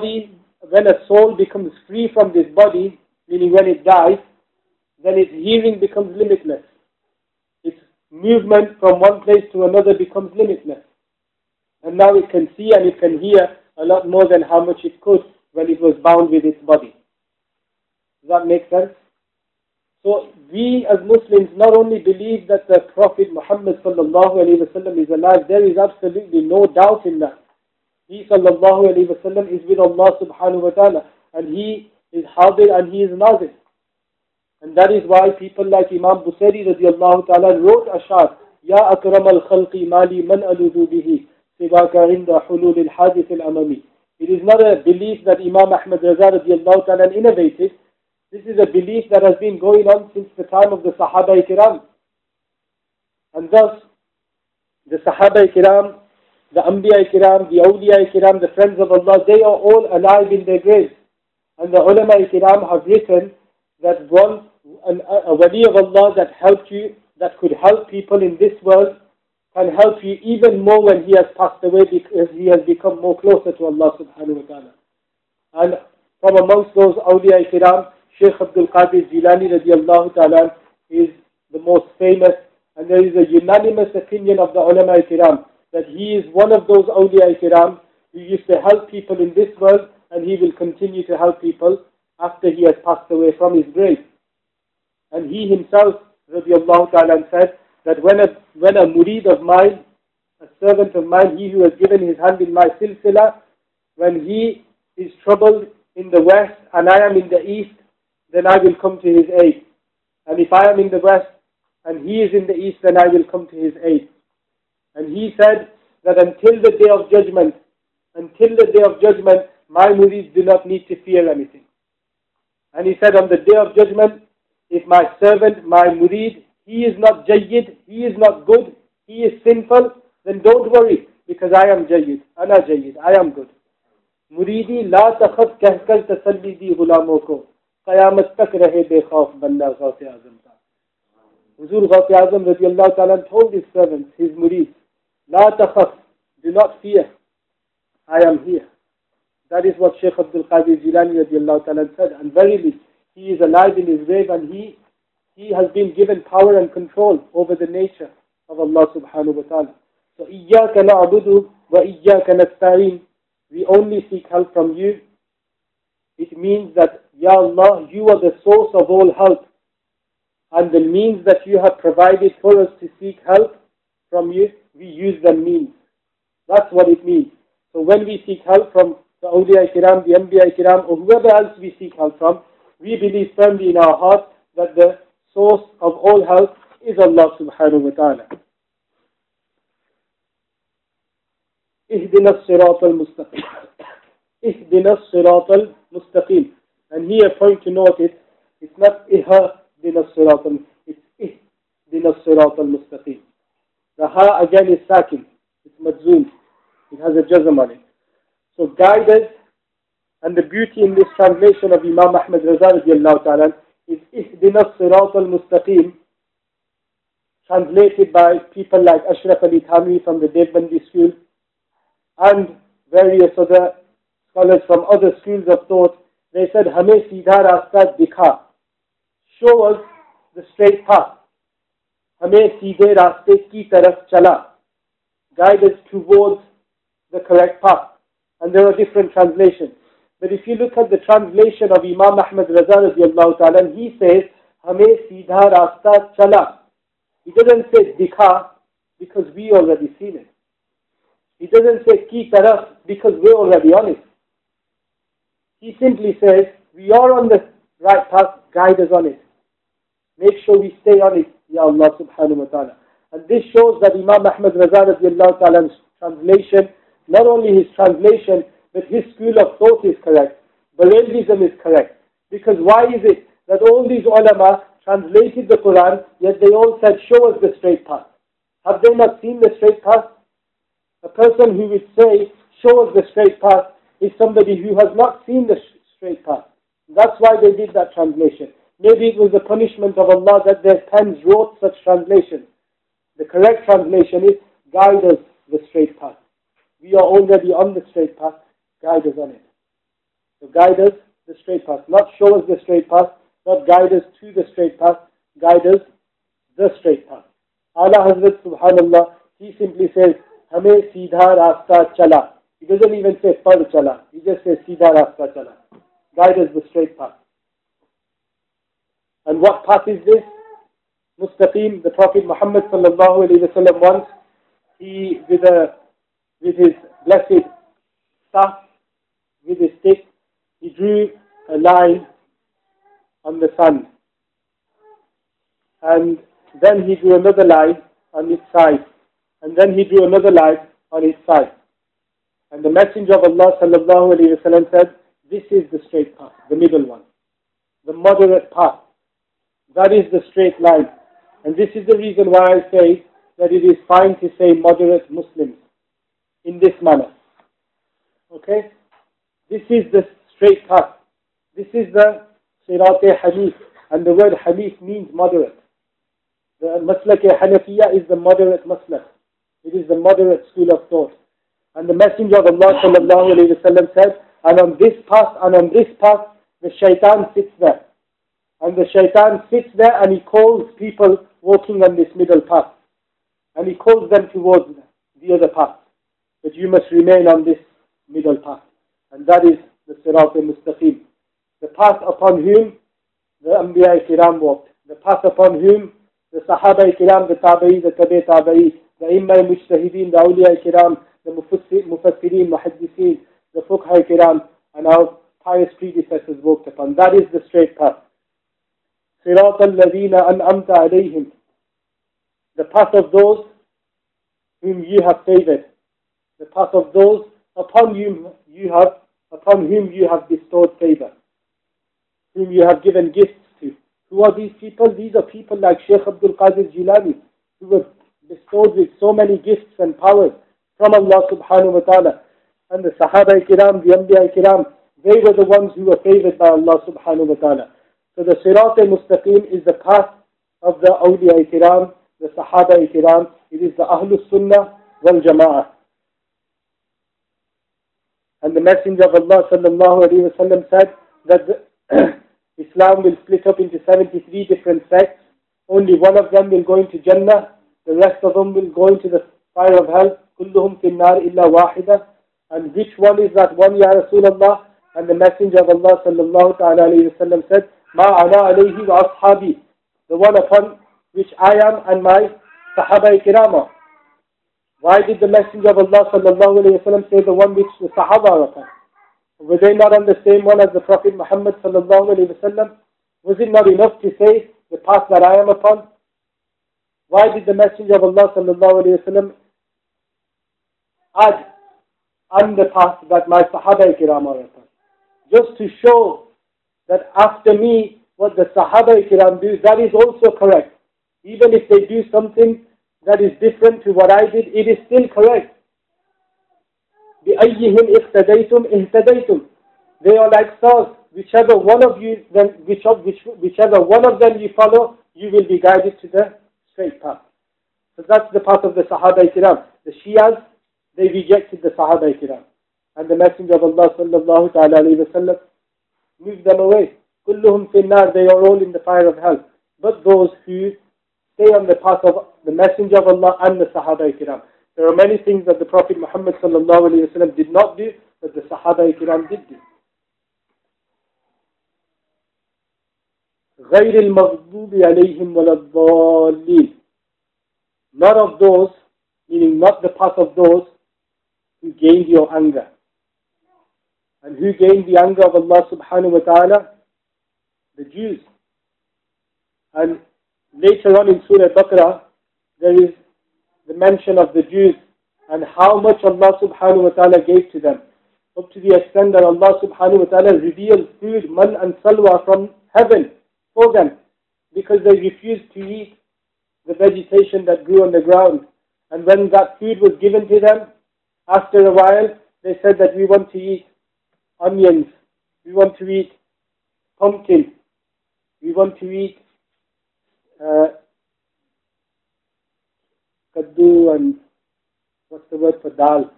a soul becomes free from this body, meaning when it dies, then its hearing becomes limitless. Its movement from one place to another becomes limitless. And now it can see and it can hear a lot more than how much it could when it was bound with its body. Does that make sense? So we as Muslims not only believe that the Prophet Muhammad sallallahu alaihi wasallam is alive, there is absolutely no doubt in that. He sallallahu alaihi wasallam is with Allah subhanahu wa ta'ala, and he is hadir and he is nazir. And that is why people like Imam Busiri radiallahu ta'ala wrote ashar, Ya akram al-khalqi mali man aludu bihi, sibaka inda hulul al-hadith al-amami. It is not a belief that Imam Ahmad Raza radiallahu ta'ala innovated. This is a belief that has been going on since the time of the Sahaba Kiram. And thus, the Sahaba Kiram, the Anbiya Kiram, the Awliya Kiram, the friends of Allah, they are all alive in their graves. And the Ulama Kiram have written that a wali of Allah that helped you, that could help people in this world, can help you even more when he has passed away, because he has become more closer to Allah subhanahu wa ta'ala. And from amongst those Awliya Kiram, Shaykh Abdul Qadir Jilani radiallahu ta'ala is the most famous, and there is a unanimous opinion of the Ulama Kiram that he is one of those Awliya Kiram who used to help people in this world, and he will continue to help people after he has passed away from his grave. And he himself radiallahu ta'ala said that when a murid of mine, a servant of mine, he who has given his hand in my silsila, when he is troubled in the west and I am in the east, then I will come to his aid. And if I am in the west and he is in the east, then I will come to his aid. And he said that until the day of judgment, my murids do not need to fear anything. And he said on the day of judgment, if my servant, my murid, he is not jayyid, he is not good, he is sinful, then don't worry, because I am jayyid, ana jayyid, I am good. Muridi la takhaf kahkar tasalli di gulamo ko. Qayamat tak rahe bekhaf banda Ghaus-e Azam ka. Huzur Ghaus-e Azam radiallahu ta'ala told his servants, his murids, La takhaf, do not fear, I am here. That is what Shaykh Abdul Qadir Jilani radiallahu ta'ala said. And verily, he is alive in his grave, and he has been given power and control over the nature of Allah subhanahu wa ta'ala. So, إِيَّاكَ نَعْبُدُ وَإِيَّاكَ نَسْتَعِينُ. We only seek help from you. It means that, Ya Allah, you are the source of all help. And the means that you have provided for us to seek help from you, we use the means. That's what it means. So when we seek help from the Awliya Kiram, the Anbiya Kiram, or whoever else we seek help from, we believe firmly in our heart that the source of all help is Allah subhanahu wa ta'ala. اهدنا الصراط المستقيم. اهدنا الصراط المستقيم. And here, point to note it, it's not اهدنا الصراط, it's اهدنا الصراط المستقيم. The ha again is sakin, it's madzum, it has a jazm on it. So guide us, and the beauty in this translation of Imam Ahmad Raza radiallahu ta'ala is اهدنا الصراط المستقيم, translated by people like Ashraf Ali Thamri from the Devbandi school, and various other scholars from other schools of thought. They said, Hame Seedha Rasta Dikha, show us the straight path. Hame Seedhe Raste Ki Taraf Chala, guide us towards the correct path. And there are different translations. But if you look at the translation of Imam Ahmad Raza radiallahu ta'ala, he says, Hame Seedha Rasta Chala. He doesn't say Dikha because we already seen it. He doesn't say ki taraf because we're already on it. He simply says, we are on the right path, guide us on it. Make sure we stay on it, Ya Allah subhanahu wa ta'ala. And this shows that Imam Ahmad Raza radiallahu ta'ala's translation, not only his translation, but his school of thought is correct. Barelvism is correct. Because why is it that all these ulama translated the Quran, yet they all said, show us the straight path. Have they not seen the straight path? A person who would say, show us the straight path, is somebody who has not seen the straight path. That's why they did that translation. Maybe it was the punishment of Allah that their pens wrote such translations. The correct translation is, guide us the straight path. We are already on the straight path, guide us on it. So guide us the straight path. Not show us the straight path, not guide us to the straight path, guide us the straight path. Ala Hazrat Subhanallah, he simply says, Hame Seedha Rasta Chala. He doesn't even say Par Chala. He just says Seedha Rasta Chala. Guide us the straight path. And what path is this? Mustaqim, the Prophet Muhammad sallallahu alayhi wa sallam once, he, with his blessed staff, with his stick, he drew a line on the sun. And then he drew another line on its side. And then he drew another line on its side. And the Messenger of Allah sallallahu alayhi wa sallam said, this is the straight path, the middle one. The moderate path. That is the straight line. And this is the reason why I say that it is fine to say moderate Muslims in this manner. Okay? This is the straight path. This is the Sirat-e-Hanif. And the word Hanif means moderate. The Maslak-e-Hanafiya is the moderate Maslak. It is the moderate school of thought. And the Messenger of Allah sallallahu alayhi wa sallam said, and on this path, the shaitan sits there. And the shaitan sits there and he calls people walking on this middle path. And he calls them towards the other path. But you must remain on this middle path. And that is the Sirat al-Mustaqim. The path upon whom the Anbiya-i-Kiram walked. The path upon whom the Sahaba-i-Kiram, the Tabi'i, the Tabi'-Tabi'i, the Imam-i-Mujtahideen, the Awliya-i-Kiram, the Mufassirin, Muhaddithin, the Fuqha-i-Kiram, and our pious predecessors walked upon. That is the straight path. صراط الذين أنعمت عليهم, the path of those whom you have favored, the path of those upon whom you have bestowed favor, whom you have given gifts to. Who are these people? These are people like Shaykh Abdul Qadir Jilani, who were bestowed with so many gifts and powers from Allah subhanahu wa ta'ala. And the Sahaba-i-Kiram, the Anbiya-i-Kiram, they were the ones who were favored by Allah subhanahu wa ta'ala. So the Sirat al-Mustaqim is the path of the Awliya-i-Kiram, the Sahaba-i-Kiram. It is the Ahlus Sunnah wal Jama'ah. And the Messenger of Allah sallallahu alayhi wa sallam said that Islam will split up into 73 different sects. Only one of them will go into Jannah. The rest of them will go into the fire of hell. كلهم في النار إلا واحدة. And which one is that one, Ya Rasulullah? And the Messenger of Allah sallallahu alayhi wa sallam said, Ma ana alayhi wa ashabi, the one upon which I am and my Sahaba-i-Kiram. Why did the Messenger of Allah sallallahu alayhi wa sallam say the one which the Sahaba are upon? Were they not on the same one as the Prophet Muhammad sallallahu alayhi wa sallam? Was it not enough to say the path that I am upon? Why did the Messenger of Allah sallallahu alayhi wa sallam add on the path that my Sahaba-i-Kiram are upon? Just to show that after me, what the Sahaba-i-Kiram do, that is also correct. Even if they do something that is different to what I did, it is still correct. بِأَيِّهِمْ اِقْتَدَيْتُمْ اِهْتَدَيْتُمْ. They are like stars. Whichever one of them you follow, you will be guided to the straight path. So that's the path of the Sahaba-i-Kiram. The Shias, they rejected the Sahaba-i-Kiram. And the Messenger of Allah sallallahu alayhi wa sallam moved them away. كلهم في النار, they are all in the fire of hell. But those who stay on the path of the Messenger of Allah and the Sahaba-i-Kiram. There are many things that the Prophet Muhammad sallallahu alayhi wa sallam did not do, but the Sahaba-i-Kiram did do. غير المغضوب عليهم ولا الضالين. Not of those, meaning not the path of those who gained your anger. And who gained the anger of Allah subhanahu wa ta'ala? The Jews. And later on in Surah Baqarah, there is the mention of the Jews and how much Allah subhanahu wa ta'ala gave to them. Up to the extent that Allah subhanahu wa ta'ala revealed food, man and salwa from heaven for them. because they refused to eat the vegetation that grew on the ground. And when that food was given to them, after a while, they said that we want to eat onions, we want to eat pumpkin, we want to eat kaddu and what's the word for dal?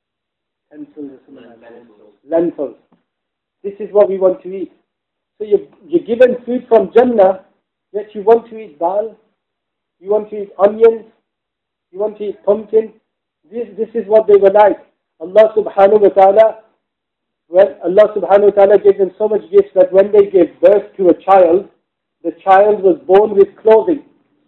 Lentils. This is what we want to eat. So you're given food from Jannah, yet you want to eat dal, you want to eat onions, you want to eat pumpkin. This is what they were like. Allah subhanahu wa ta'ala gave them so much gifts that when they gave birth to a child, the child was born with clothing.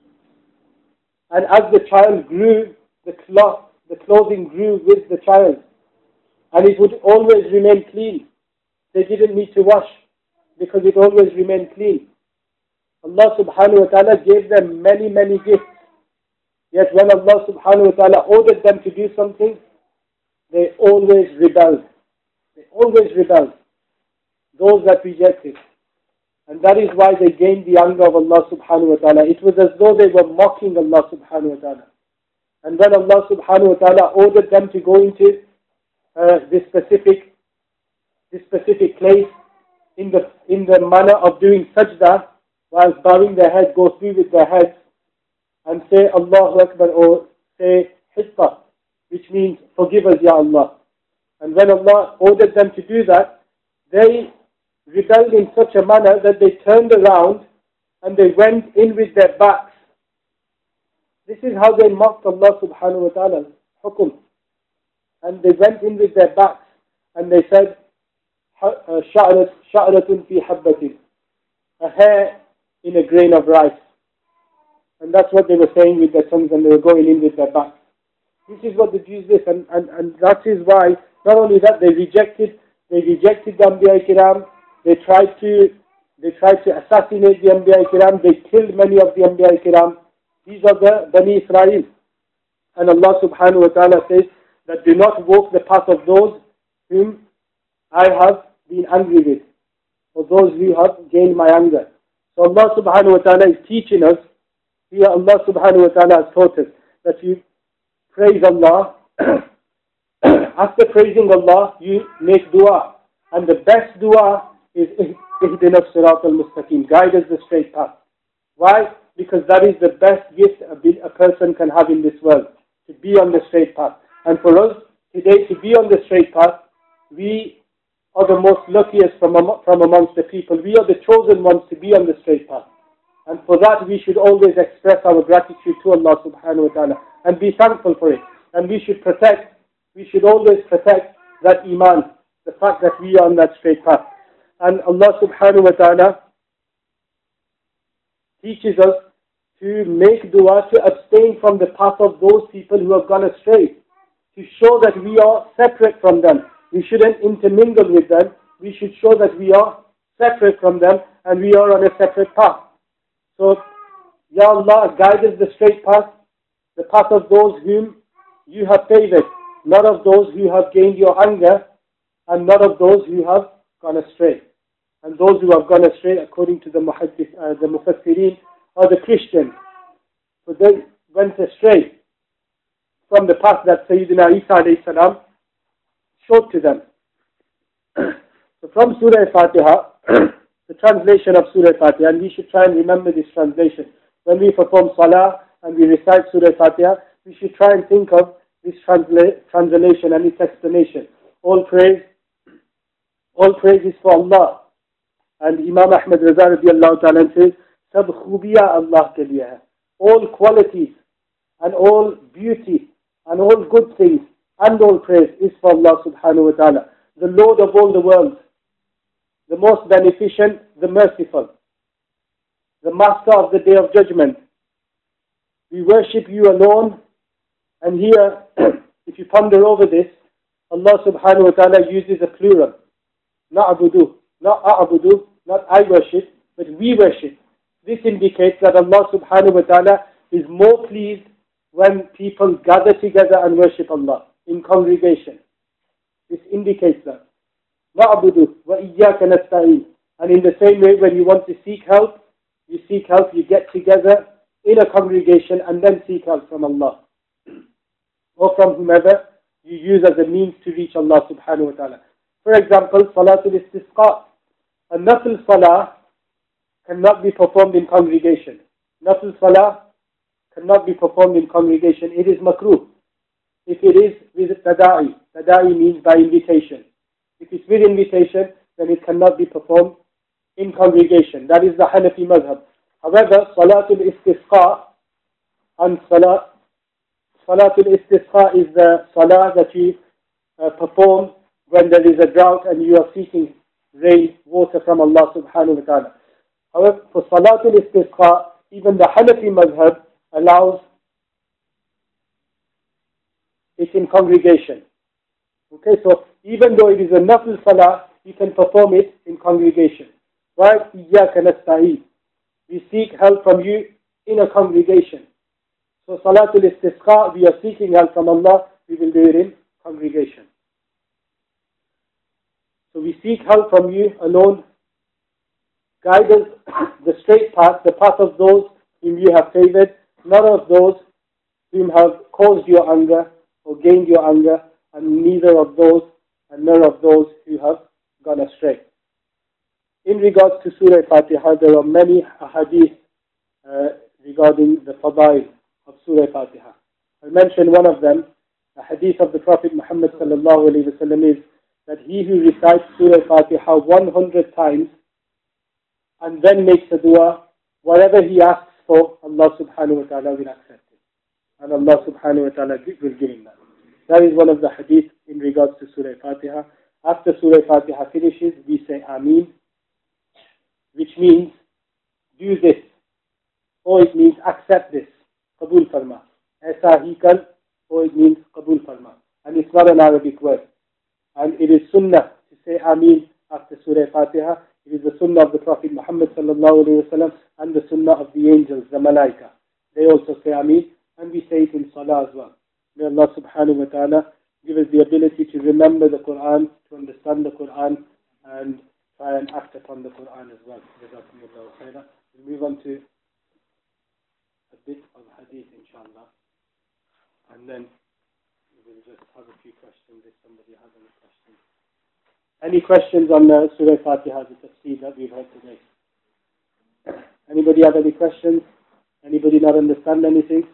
And as the child grew, the clothing grew with the child. And it would always remain clean. They didn't need to wash because it always remained clean. Allah subhanahu wa ta'ala gave them many, many gifts. Yet when Allah subhanahu wa ta'ala ordered them to do something, they always rebelled. They always rebelled. Those that rejected. And that is why they gained the anger of Allah subhanahu wa ta'ala. It was as though they were mocking Allah subhanahu wa ta'ala. And when Allah subhanahu wa ta'ala ordered them to go into this specific place in the manner of doing sajda, while bowing their head, go through with their heads and say Allahu Akbar or say Hitta, which means forgive us Ya Allah. And when Allah ordered them to do that, they rebelled in such a manner that they turned around and they went in with their backs. This is how they mocked Allah subhanahu wa ta'ala's hukum. And they went in with their backs and they said, Sha'ratun fi habbatin, a hair in a grain of rice. And that's what they were saying with their tongues, and they were going in with their backs. This is what the Jews did, and that is why, not only that, they rejected the Anbiya Kiram, they tried to assassinate the Anbiya Kiram, they killed many of the Anbiya Kiram. These are the Bani Israel. And Allah subhanahu wa ta'ala says that do not walk the path of those whom I have been angry with, or those who have gained my anger. So Allah subhanahu wa ta'ala is teaching us, here Allah subhanahu wa ta'ala has taught us that you praise Allah. After praising Allah, you make dua. And the best dua is Ihdina as-Sirat al-Mustaqim, guide us the straight path. Why? Because that is the best gift a person can have in this world, to be on the straight path. And for us today to be on the straight path, we are the most luckiest from amongst the people. We are the chosen ones to be on the straight path. And for that we should always express our gratitude to Allah subhanahu wa ta'ala and be thankful for it. And we should always protect that iman, the fact that we are on that straight path. And Allah subhanahu wa ta'ala teaches us to make dua, to abstain from the path of those people who have gone astray, to show that we are separate from them. We shouldn't intermingle with them. We should show that we are separate from them and we are on a separate path. So, Ya Allah, guide us the straight path, the path of those whom you have favored, not of those who have gained your anger, and not of those who have gone astray. And those who have gone astray, according to the Mufassirin, are the Christians. So they went astray from the path that Sayyidina Isa alayhi salam showed to them. So from Surah Fatiha, the translation of Surah Fatiha, and we should try and remember this translation. When we perform Salah and we recite Surah Fatiha, we should try and think of this translation and its explanation. All praise is for Allah. And Imam Ahmad Raza radiallahu ta'ala says, Sab khubiya Allah ke liye hai. All qualities and all beauty and all good things and all praise is for Allah subhanahu wa ta'ala, the Lord of all the worlds, the most beneficent, the merciful, the master of the day of judgment. We worship you alone. And here, if you ponder over this, Allah subhanahu wa ta'ala uses a plural. Na'budu, not a'budu, not I worship, but we worship. This indicates that Allah subhanahu wa ta'ala is more pleased when people gather together and worship Allah in congregation. This indicates that. Na'budu wa iyyaka nasta'in. And in the same way, when you want to seek help, you seek help, you get together in a congregation and then seek help from Allah. Or from whomever you use as a means to reach Allah subhanahu wa ta'ala. For example, Salatul Istisqa. A Nafil Salah cannot be performed in congregation. Nafil Salah cannot be performed in congregation. It is makruh. If it is with Tada'i. Tada'i means by invitation. If it's with invitation, then it cannot be performed in congregation. That is the Hanafi madhab. However, Salatul Istisqa and Salatul Istisqa is the Salah that you perform when there is a drought and you are seeking rain, water from Allah subhanahu wa ta'ala. However, for Salatul Istisqa, even the Hanafi madhab allows it in congregation. Okay, so even though it is a Nafil Salah, you can perform it in congregation. Right? Iyyaka nasta'een. We seek help from you in a congregation. So Salatul Istisqa, we are seeking help from Allah, we will do it in congregation. So we seek help from you alone. Guide us the straight path, the path of those whom you have favored, not of those whom have caused your anger or gained your anger, and neither of those and none of those who have gone astray. In regards to Surah Fatiha, there are many hadith regarding the fadail of Surah Fatiha. I'll mention one of them. The hadith of the Prophet Muhammad sallallahu alayhi wa sallam is that he who recites Surah Fatiha 100 times and then makes a dua, whatever he asks for, Allah subhanahu wa ta'ala will accept it. And Allah subhanahu wa ta'ala will give him that. That is one of the hadith in regards to Surah Fatiha. After Surah Fatiha finishes, we say Ameen, which means do this, or it means accept this, Qabul Farma. Aisa hi kal, or it means Qabul Farma. And it's not an Arabic word. And it is sunnah to say Ameen after Surah Fatiha. It is the sunnah of the Prophet Muhammad sallallahu alayhi wa sallam and the sunnah of the angels, the malaika. They also say Ameen, and we say it in Salah as well. May Allah subhanahu wa ta'ala give us the ability to remember the Quran, to understand the Quran, and try and act upon the Quran as well. We'll move on to a bit of hadith, inshallah, and then we'll just have a few questions if somebody has any questions. Any questions on Surah Fatiha, the tafsir that we've heard today? Anybody have any questions? Anybody not understand anything?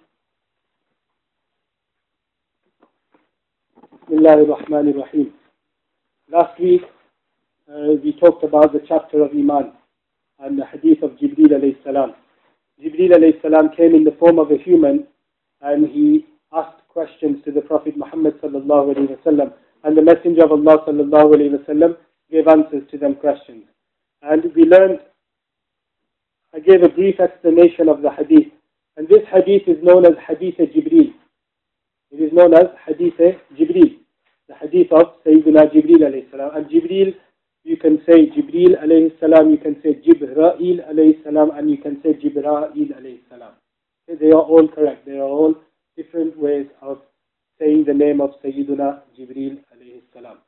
Bismillah ar-Rahman ar-Rahim. Last week we talked about the chapter of Iman and the hadith of Jibreel alayhi salam. Jibreel alayhi salam came in the form of a human and he asked questions to the Prophet Muhammad sallallahu alayhi wa sallam, and the Messenger of Allah sallallahu alayhi wa sallam gave answers to them questions. And we learned, I gave a brief explanation of the hadith, and this hadith is known as Hadith Jibreel. It is known as Hadith Jibreel, the hadith of Sayyidina Jibreel alayhi salam. And Jibreel, you can say Jibreel alayhi salam, you can say Jibreel alayhi salam, and you can say Jibreel alayhi salam. They are all correct. They are all different ways of saying the name of Sayyidina Jibreel alayhi salam.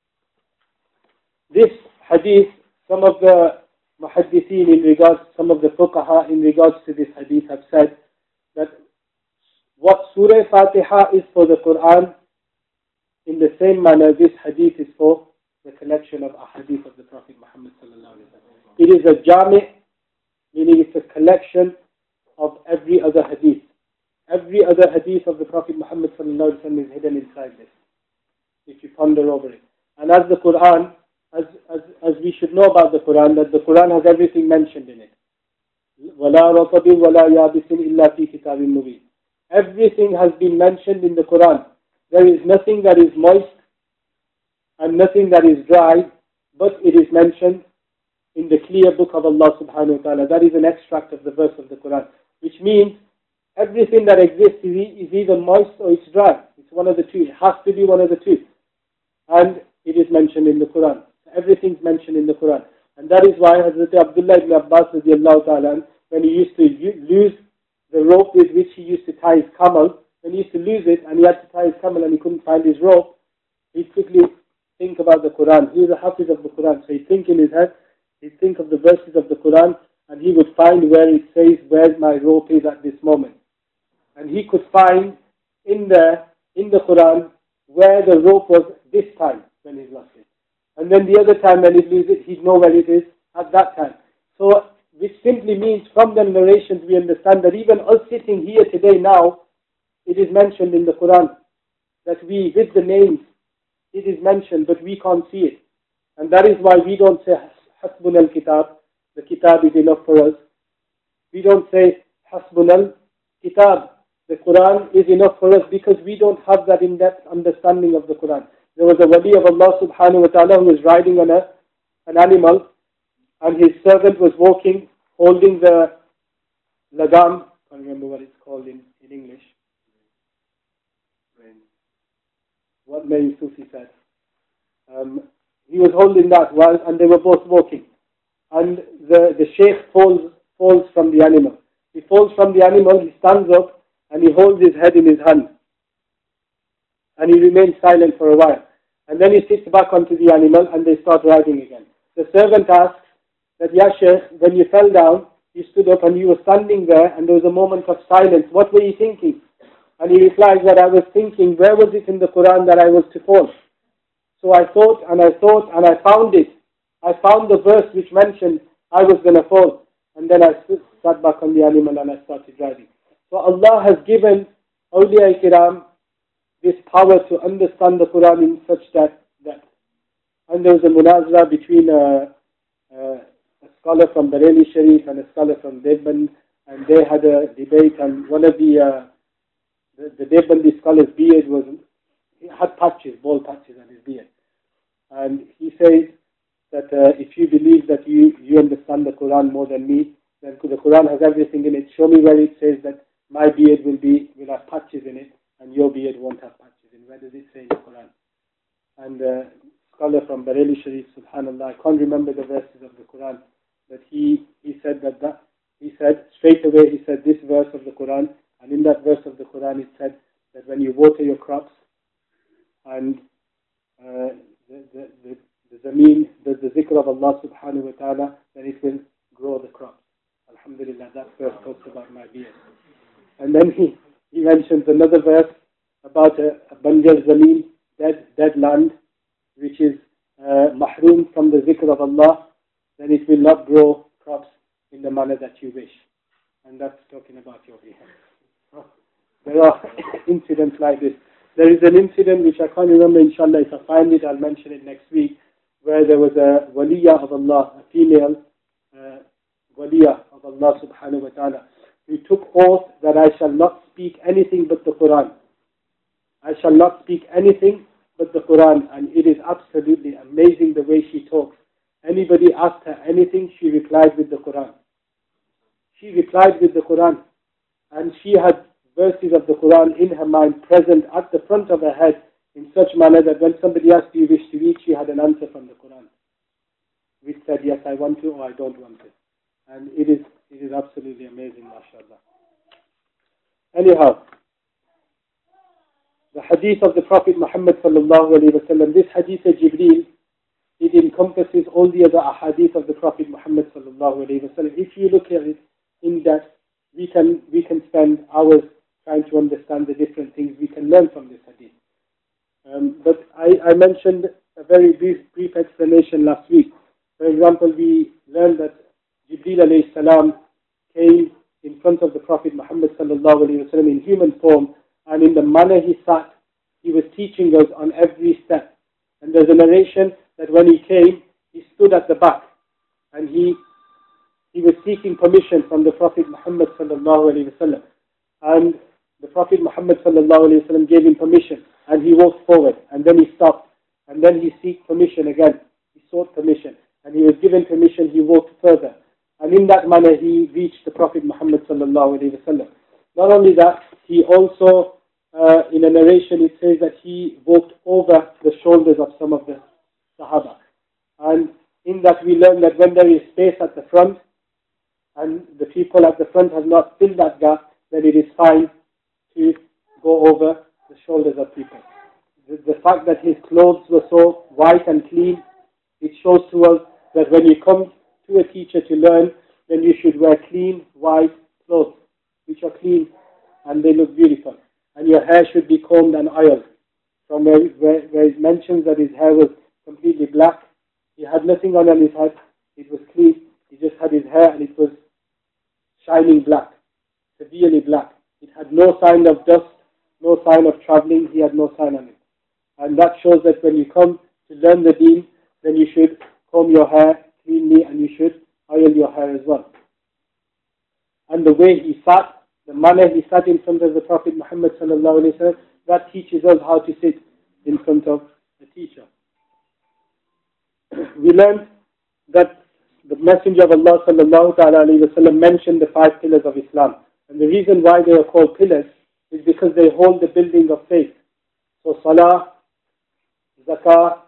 This hadith, some of the muhaddithin in regards, some of the fuqaha in regards to this hadith have said that what Surah Fatiha is for the Quran, in the same manner this hadith is for the collection of ahadith of the Prophet Muhammad sallallahu alaihi wasallam. It is a jami', meaning it's a collection of every other hadith. Every other hadith of the Prophet Muhammad sallallahu alaihi wasallam is hidden inside this, if you ponder over it. And as the Quran, as we should know about the Quran, that the Quran has everything mentioned in it. وَلَا رَطَبٍ وَلَا يَابِسٍ إِلَّا فِي كِتَابٍ مُبِينٍ. Everything has been mentioned in the Quran. There is nothing that is moist and nothing that is dry, but it is mentioned in the clear book of Allah subhanahu wa ta'ala. That is an extract of the verse of the Quran, which means everything that exists is either moist or it's dry. It's one of the two. It has to be one of the two. And it is mentioned in the Quran. Everything's mentioned in the Quran. And that is why Hazrat Abdullah ibn Abbas radiallahu ta'ala, when he used to lose the rope with which he used to tie his camel, when he used to lose it and he had to tie his camel and he couldn't find his rope, he'd quickly think about the Quran. He was a hafiz of the Quran, so he'd think in his head, he'd think of the verses of the Quran, and he would find where it says where my rope is at this moment. And he could find in the Quran where the rope was this time when he lost it. And then the other time when he loses it, he'd know where it is at that time. So, which simply means from the narrations we understand that even us sitting here today now, it is mentioned in the Quran that we, with the names, it is mentioned, but we can't see it. And that is why we don't say Hasbun al-Kitab, the Kitab is enough for us. We don't say Hasbun al-Kitab, the Quran is enough for us, because we don't have that in-depth understanding of the Quran. There was a wali of Allah subhanahu wa ta'ala who was riding on an animal, and his servant was walking, holding the lagam, I can't remember what it's called in English. What Mary Sufi said. He was holding that while, and they were both walking. And the sheikh falls from the animal. He falls from the animal, he stands up, and he holds his head in his hand. And he remains silent for a while. And then he sits back onto the animal, and they start riding again. The servant asks that, Ya Sheikh, when you fell down, you stood up and you were standing there, and there was a moment of silence. What were you thinking? And he replies that I was thinking, where was it in the Quran that I was to fall? So I thought, and I found it. I found the verse which mentioned I was going to fall. And then I sat back on the animal and I started riding. So Allah has given Awliya Kiram this power to understand the Quran in such that. And there was a munazara between a scholar from Bareilly Sharif and a scholar from Deoband, and they had a debate, and one of the Deobandi scholar's beard he had patches, bald patches on his beard. And he says that if you believe that you understand the Quran more than me, then the Quran has everything in it. Show me where it says that my beard will have patches in it, and your beard won't have patches in it. Where does it say in the Quran? And scholar from Bareilly Sharif, subhanallah, I can't remember the verses of the Quran, but he said he said straight away, he said this verse of the Quran, and in that verse of the Quran it said that when you water your crops and the zameen does the zikr of Allah subhanahu wa ta'ala, then it will grow the crops. Alhamdulillah, that verse talks about my beard. And then he mentions another verse about a banjar zameen, dead land, which is mahroom from the zikr of Allah, then it will not grow crops in the manner that you wish. And that's talking about your beard. There are incidents like this. There is an incident which I can't remember, inshallah, if I find it, I'll mention it next week, where there was a waliya of Allah, a female waliya of Allah subhanahu wa ta'ala, who took oath that I shall not speak anything but the Quran. I shall not speak anything but the Quran, and it is absolutely amazing the way she talks. Anybody asked her anything, she replied with the Quran. She replied with the Quran, and she had verses of the Quran in her mind present at the front of her head in such manner that when somebody asked, do you wish to eat, she had an answer from the Quran, which said, yes, I want to, or I don't want to. And it is absolutely amazing, mashallah. Anyhow, the hadith of the Prophet Muhammad sallallahu alayhi wa sallam, this hadith of Jibreel, it encompasses all the other ahadith of the Prophet Muhammad sallallahu alayhi wa sallam. If you look at it in depth, we can spend hours trying to understand the different things we can learn from this hadith. But I mentioned a very brief explanation last week. For example, we learned that Jibreel alayhi salam came in front of the Prophet Muhammad sallallahu alayhi wa sallam in human form, and in the manner he sat, he was teaching us on every step. And there's a narration that when he came, he stood at the back, and he was seeking permission from the Prophet Muhammad sallallahu alayhi wa sallam. And the Prophet Muhammad sallallahu alayhi wa sallam gave him permission, and he walked forward, and then he stopped, and then he sought permission again. He sought permission, and he was given permission, he walked further. And in that manner, he reached the Prophet Muhammad sallallahu alayhi wa sallam. Not only that, he also, in a narration, it says that he walked over the shoulders of some of the Sahaba. And in that we learn that when there is space at the front, and the people at the front have not filled that gap, then it is fine to go over the shoulders of people. The fact that his clothes were so white and clean, it shows to us that when you come to a teacher to learn, then you should wear clean, white clothes, which are clean and they look beautiful. And your hair should be combed and oiled. From where it mentions that his hair was completely black, he had nothing on his head, it was clean, he just had his hair and it was shining black, severely black. It had no sign of dust, no sign of traveling, he had no sign on it. And that shows that when you come to learn the deen, then you should comb your hair cleanly and you should oil your hair as well. And the way he sat, the manner he sat in front of the Prophet Muhammad sallallahu alaihi wasallam, that teaches us how to sit in front of a teacher. We learned that the Messenger of Allah sallallahu alaihi wasallam mentioned the 5 pillars of Islam. And the reason why they are called pillars is because they hold the building of faith. So salah, zakah,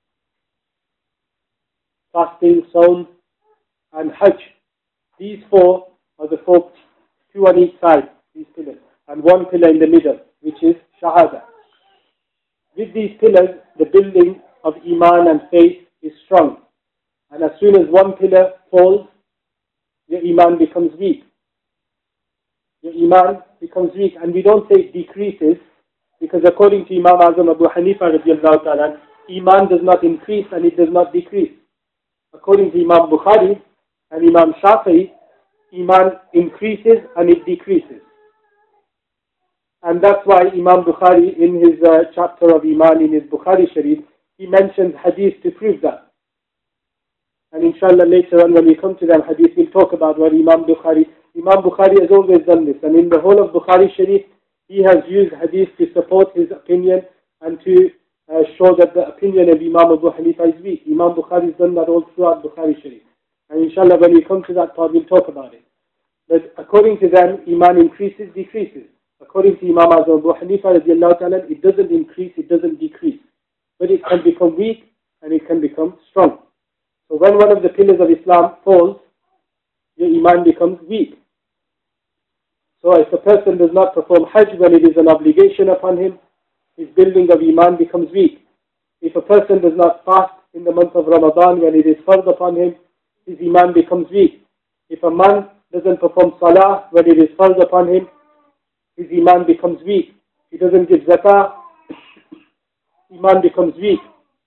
fasting, saum, and hajj. These 4 are the 4, 2 on each side, these pillars, and 1 pillar in the middle, which is shahada. With these pillars, the building of iman and faith is strong. And as soon as 1 pillar falls, your iman becomes weak. Your iman becomes weak. And we don't say it decreases, because according to Imam Azam Abu Hanifa radiallahu ta'ala, iman does not increase and it does not decrease. According to Imam Bukhari and Imam Shafi'i, iman increases and it decreases. And that's why Imam Bukhari, in his chapter of Iman in his Bukhari Sharif, he mentions hadith to prove that. And inshallah later on when we come to that hadith, we'll talk about what Imam Bukhari has always done this. And in the whole of Bukhari Sharif, he has used hadith to support his opinion and to show that the opinion of Imam Abu Hanifa is weak. Imam Bukhari has done that all throughout Bukhari Sharif. And inshallah when we come to that part, we'll talk about it. But according to them, iman increases, decreases. According to Imam Azam Abu Hanifa radiallahu ta'ala, it doesn't increase, it doesn't decrease. But it can become weak and it can become strong. So when one of the pillars of Islam falls, your iman becomes weak. So if a person does not perform hajj when it is an obligation upon him, his building of iman becomes weak. If a person does not fast in the month of Ramadan when it is fard upon him, his iman becomes weak. If a man doesn't perform salah when it is fard upon him, his iman becomes weak. He doesn't give zakah, iman becomes weak.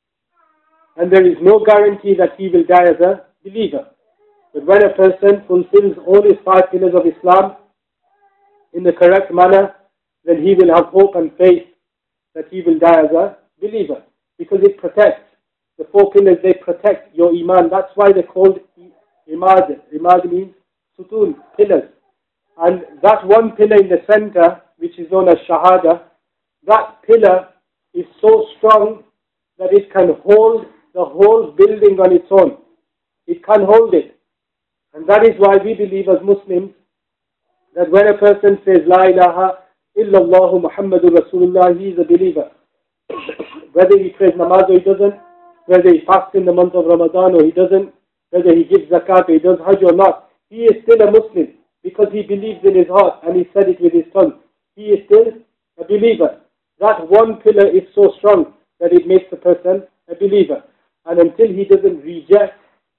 And there is no guarantee that he will die as a believer. But when a person fulfills all his 5 pillars of Islam in the correct manner, then he will have hope and faith that he will die as a believer. Because it protects. The 4 pillars, they protect your iman. That's why they're called imad. Imad means sutun, pillars. And that 1 pillar in the center, which is known as shahada, that pillar is so strong that it can hold the whole building on its own. It can hold it. And that is why we believe as Muslims that when a person says La ilaha illallah Muhammadur Rasulullah, he is a believer. Whether he prays namaz or he doesn't, whether he fasts in the month of Ramadan or he doesn't, whether he gives zakat or he does hajj or not, he is still a Muslim because he believes in his heart and he said it with his tongue. He is still a believer. That 1 pillar is so strong that it makes the person a believer. And until he doesn't reject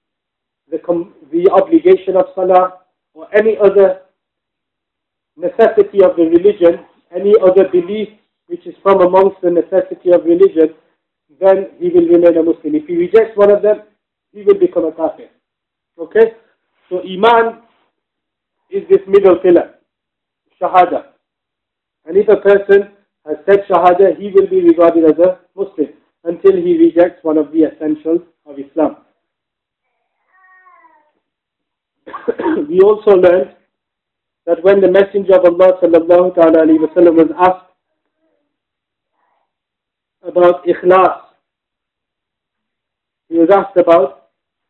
the obligation of salah or any other necessity of the religion, any other belief which is from amongst the necessity of religion, then he will remain a Muslim. If he rejects one of them, he will become a kafir. Okay? So iman is this middle pillar, shahada. And if a person has said shahada, he will be regarded as a Muslim until he rejects one of the essentials of Islam. We also learned that when the Messenger of Allah sallallahu alaihi wasallam was asked about ikhlas, he was asked about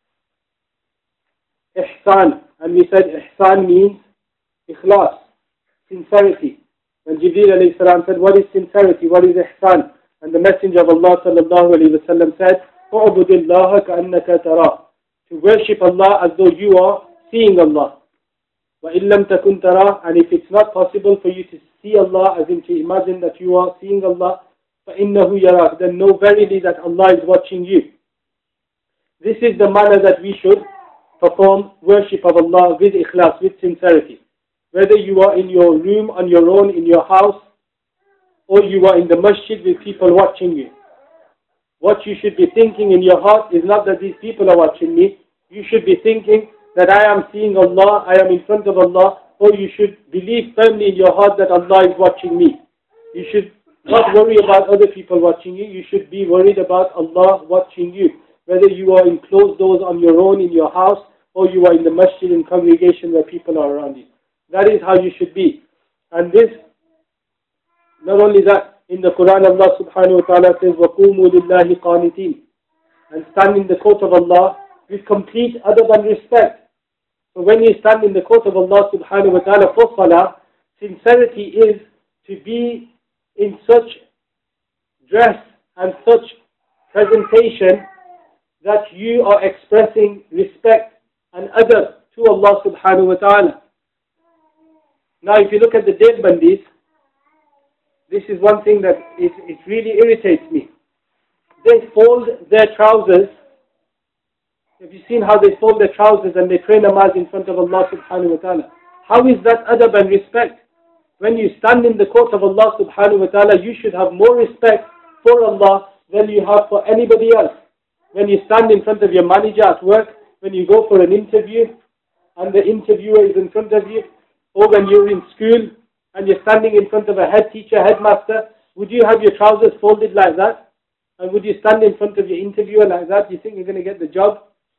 ihsan, and we said ihsan means ikhlas, sincerity. When Jibreel alayhi salam said, what is sincerity, what is ihsan? And the Messenger of Allah sallallahu alaihi wasallam said, فَعْبُدِ اللَّهَ كَأَنَّكَ تَرَاهُ, to worship Allah as though you are seeing Allah. وَإِن لَمْ تَكُنْ تَرَاهُ, and if it's not possible for you to see Allah, as in to imagine that you are seeing Allah, فَإِنَّهُ يَرَاكَ, then know verily that Allah is watching you. This is the manner that we should perform worship of Allah with ikhlas, with sincerity. Whether you are in your room on your own in your house, or you are in the masjid with people watching you. What you should be thinking in your heart is not that these people are watching me. You should be thinking that I am seeing Allah, I am in front of Allah, or you should believe firmly in your heart that Allah is watching me. You should not worry about other people watching you. You should be worried about Allah watching you. Whether you are in closed doors on your own in your house, or you are in the masjid in congregation where people are around you. That is how you should be. And this, not only that, in the Quran Allah subhanahu wa ta'ala says, وَقُومُوا لِلَّهِ قَانِتِينَ, and stand in the court of Allah with complete adab and respect. So when you stand in the court of Allah subhanahu wa ta'ala for salah, sincerity is to be in such dress and such presentation that you are expressing respect and adab to Allah subhanahu wa ta'ala. Now if you look at the Deobandis, this is one thing that it really irritates me. They fold their trousers. Have you seen how they fold their trousers and they pray namaz in front of Allah subhanahu wa ta'ala? How is that adab and respect? When you stand in the court of Allah subhanahu wa ta'ala, you should have more respect for Allah than you have for anybody else. When you stand in front of your manager at work, when you go for an interview and the interviewer is in front of you, or when you're in school and you're standing in front of a head teacher, headmaster, would you have your trousers folded like that? And would you stand in front of your interviewer like that? Do you think you're going to get the job?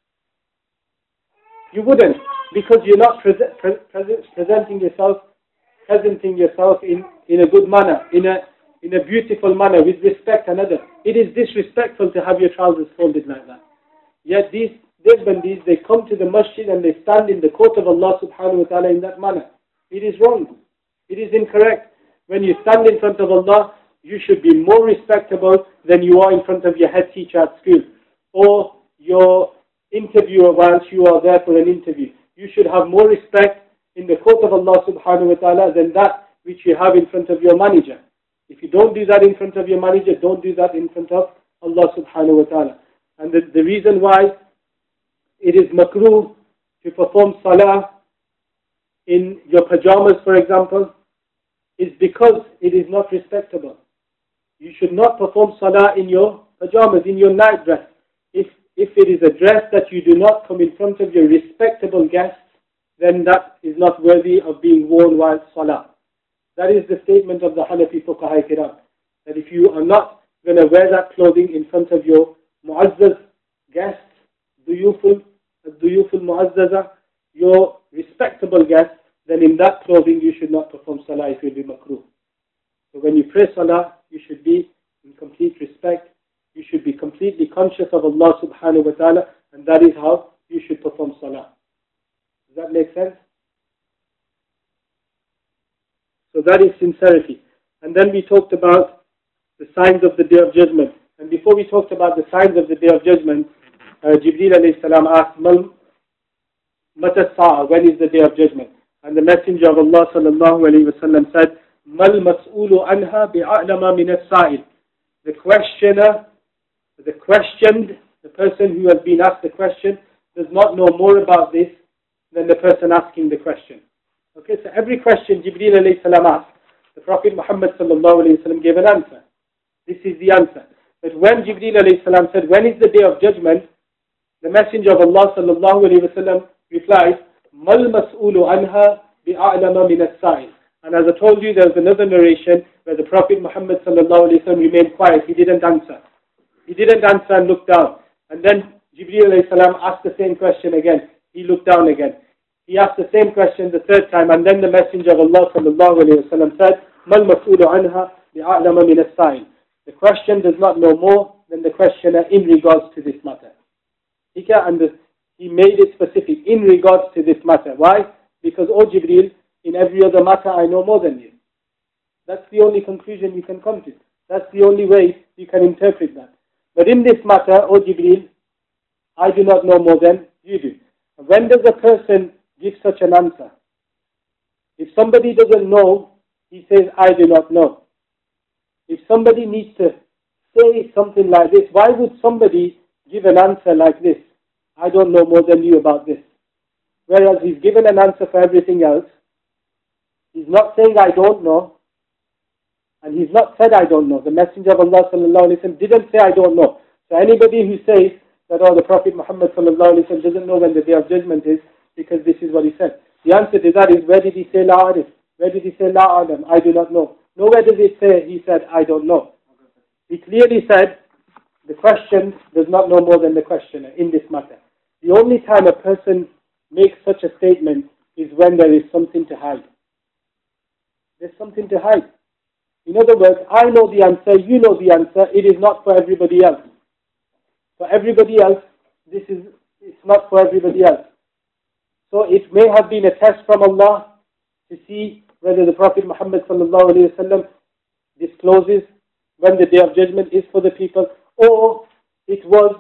You wouldn't, because you're not presenting yourself in a good manner, in a beautiful manner, with respect and other. It is disrespectful to have your trousers folded like that. Yet these Deobandis, they come to the masjid and they stand in the court of Allah subhanahu wa ta'ala in that manner. It is wrong. It is incorrect. When you stand in front of Allah, you should be more respectable than you are in front of your head teacher at school, or your interviewer whilst you are there for an interview. You should have more respect in the court of Allah subhanahu wa ta'ala than that which you have in front of your manager. If you don't do that in front of your manager, don't do that in front of Allah subhanahu wa ta'ala. And the reason why it is makruh to perform salah in your pajamas, for example, is because it is not respectable. You should not perform salah in your pajamas, in your night dress. If it is a dress that you do not come in front of your respectable guests, then that is not worthy of being worn while salah. That is the statement of the Hanafi Fuqaha Kiram, that if you are not going to wear that clothing in front of your mu'azzaz guests, duyuful mu'azzaza, your respectable guests, then in that clothing you should not perform salah, it will be makruh. So when you pray salah, you should be in complete respect. You should be completely conscious of Allah subhanahu wa ta'ala, and that is how you should perform salah. Does that make sense? So that is sincerity. And then we talked about the signs of the Day of Judgment. And before we talked about the signs of the Day of Judgment, Jibreel alayhi salam asked, Mata sa'a, when is the Day of Judgment? And the Messenger of Allah sallallahu alayhi wa sallam said, Mal mas'ulu anha bi'a'lama min as-sa'il. The questioner, the questioned, the person who has been asked the question, does not know more about this than the person asking the question. Okay, so every question Jibreel alayhi salam asked, the Prophet Muhammad sallallahu alayhi wa sallam gave an answer. This is the answer. But when Jibreel alayhi salam said, when is the Day of Judgment? The Messenger of Allah sallallahu alayhi wa sallam replied, Mal mas'ulu anha bi'a'lama min as-sa'il. And as I told you, there was another narration where the Prophet Muhammad sallallahu alayhi wa sallam remained quiet. He didn't answer. He didn't answer and looked down. And then Jibreel alayhi salam asked the same question again. He looked down again. He asked the same question the third time, and then the Messenger of Allah sallallahu alayhi wa sallam said, Mal mas'ulu anha bi'a'lama min as-sa'il. The question does not know more than the questioner in regards to this matter. And he made it specific, in regards to this matter. Why? Because, O Jibreel, in every other matter I know more than you. That's the only conclusion you can come to. That's the only way you can interpret that. But in this matter, O Jibreel, I do not know more than you do. When does a person give such an answer? If somebody doesn't know, he says, I do not know. If somebody needs to say something like this, why would somebody give an answer like this? I don't know more than you about this. whereas he's given an answer for everything else. He's not saying I don't know, and he's not said I don't know. The Messenger of Allah sallallahu alaihi wasallam didn't say I don't know. So anybody who says that the Prophet Muhammad sallallahu alaihi wasallam doesn't know when the Day of Judgment is because this is what he said. The answer to that is, where did he say La Arif? Where did he say La Adam? I do not know. Nowhere does it say he said I don't know. He clearly said the question does not know more than the questioner in this matter. The only time a person makes such a statement is when there is something to hide. There's something to hide. In other words, I know the answer, you know the answer, it is not for everybody else. For everybody else, it's not for everybody else. So it may have been a test from Allah to see whether the Prophet Muhammad sallallahu alaihi wasallam discloses when the Day of Judgment is for the people, or it was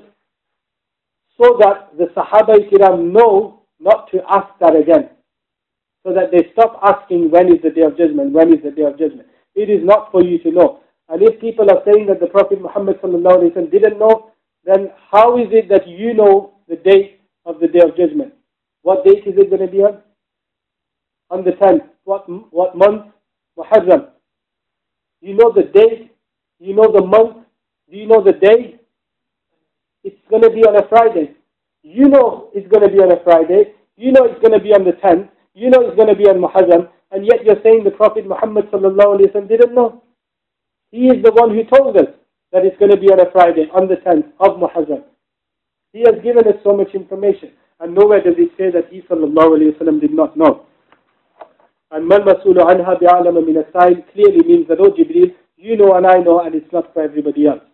so that the Sahaba-i-Kiram know not to ask that again, so that they stop asking when is the Day of Judgment, when is the Day of Judgment. It is not for you to know. And if people are saying that the Prophet Muhammad sallallahu alaihi wasallam didn't know, then how is it that you know the date of the Day of Judgment? What date is it going to be on? On the 10th. What month? Muharram. You know the date? You know the month? Do you know the day? It's going to be on a Friday. You know it's going to be on a Friday. You know it's going to be on the 10th. You know it's going to be on Muharram. And yet you're saying the Prophet Muhammad sallallahu alaihi wasallam didn't know. He is the one who told us that it's going to be on a Friday, on the 10th of Muharram. He has given us so much information. And nowhere does it say that he sallallahu alaihi wasallam did not know. And mal masulu anha bi'alama min as-sa'il clearly means that, Jibreel, you know and I know, and it's not for everybody else.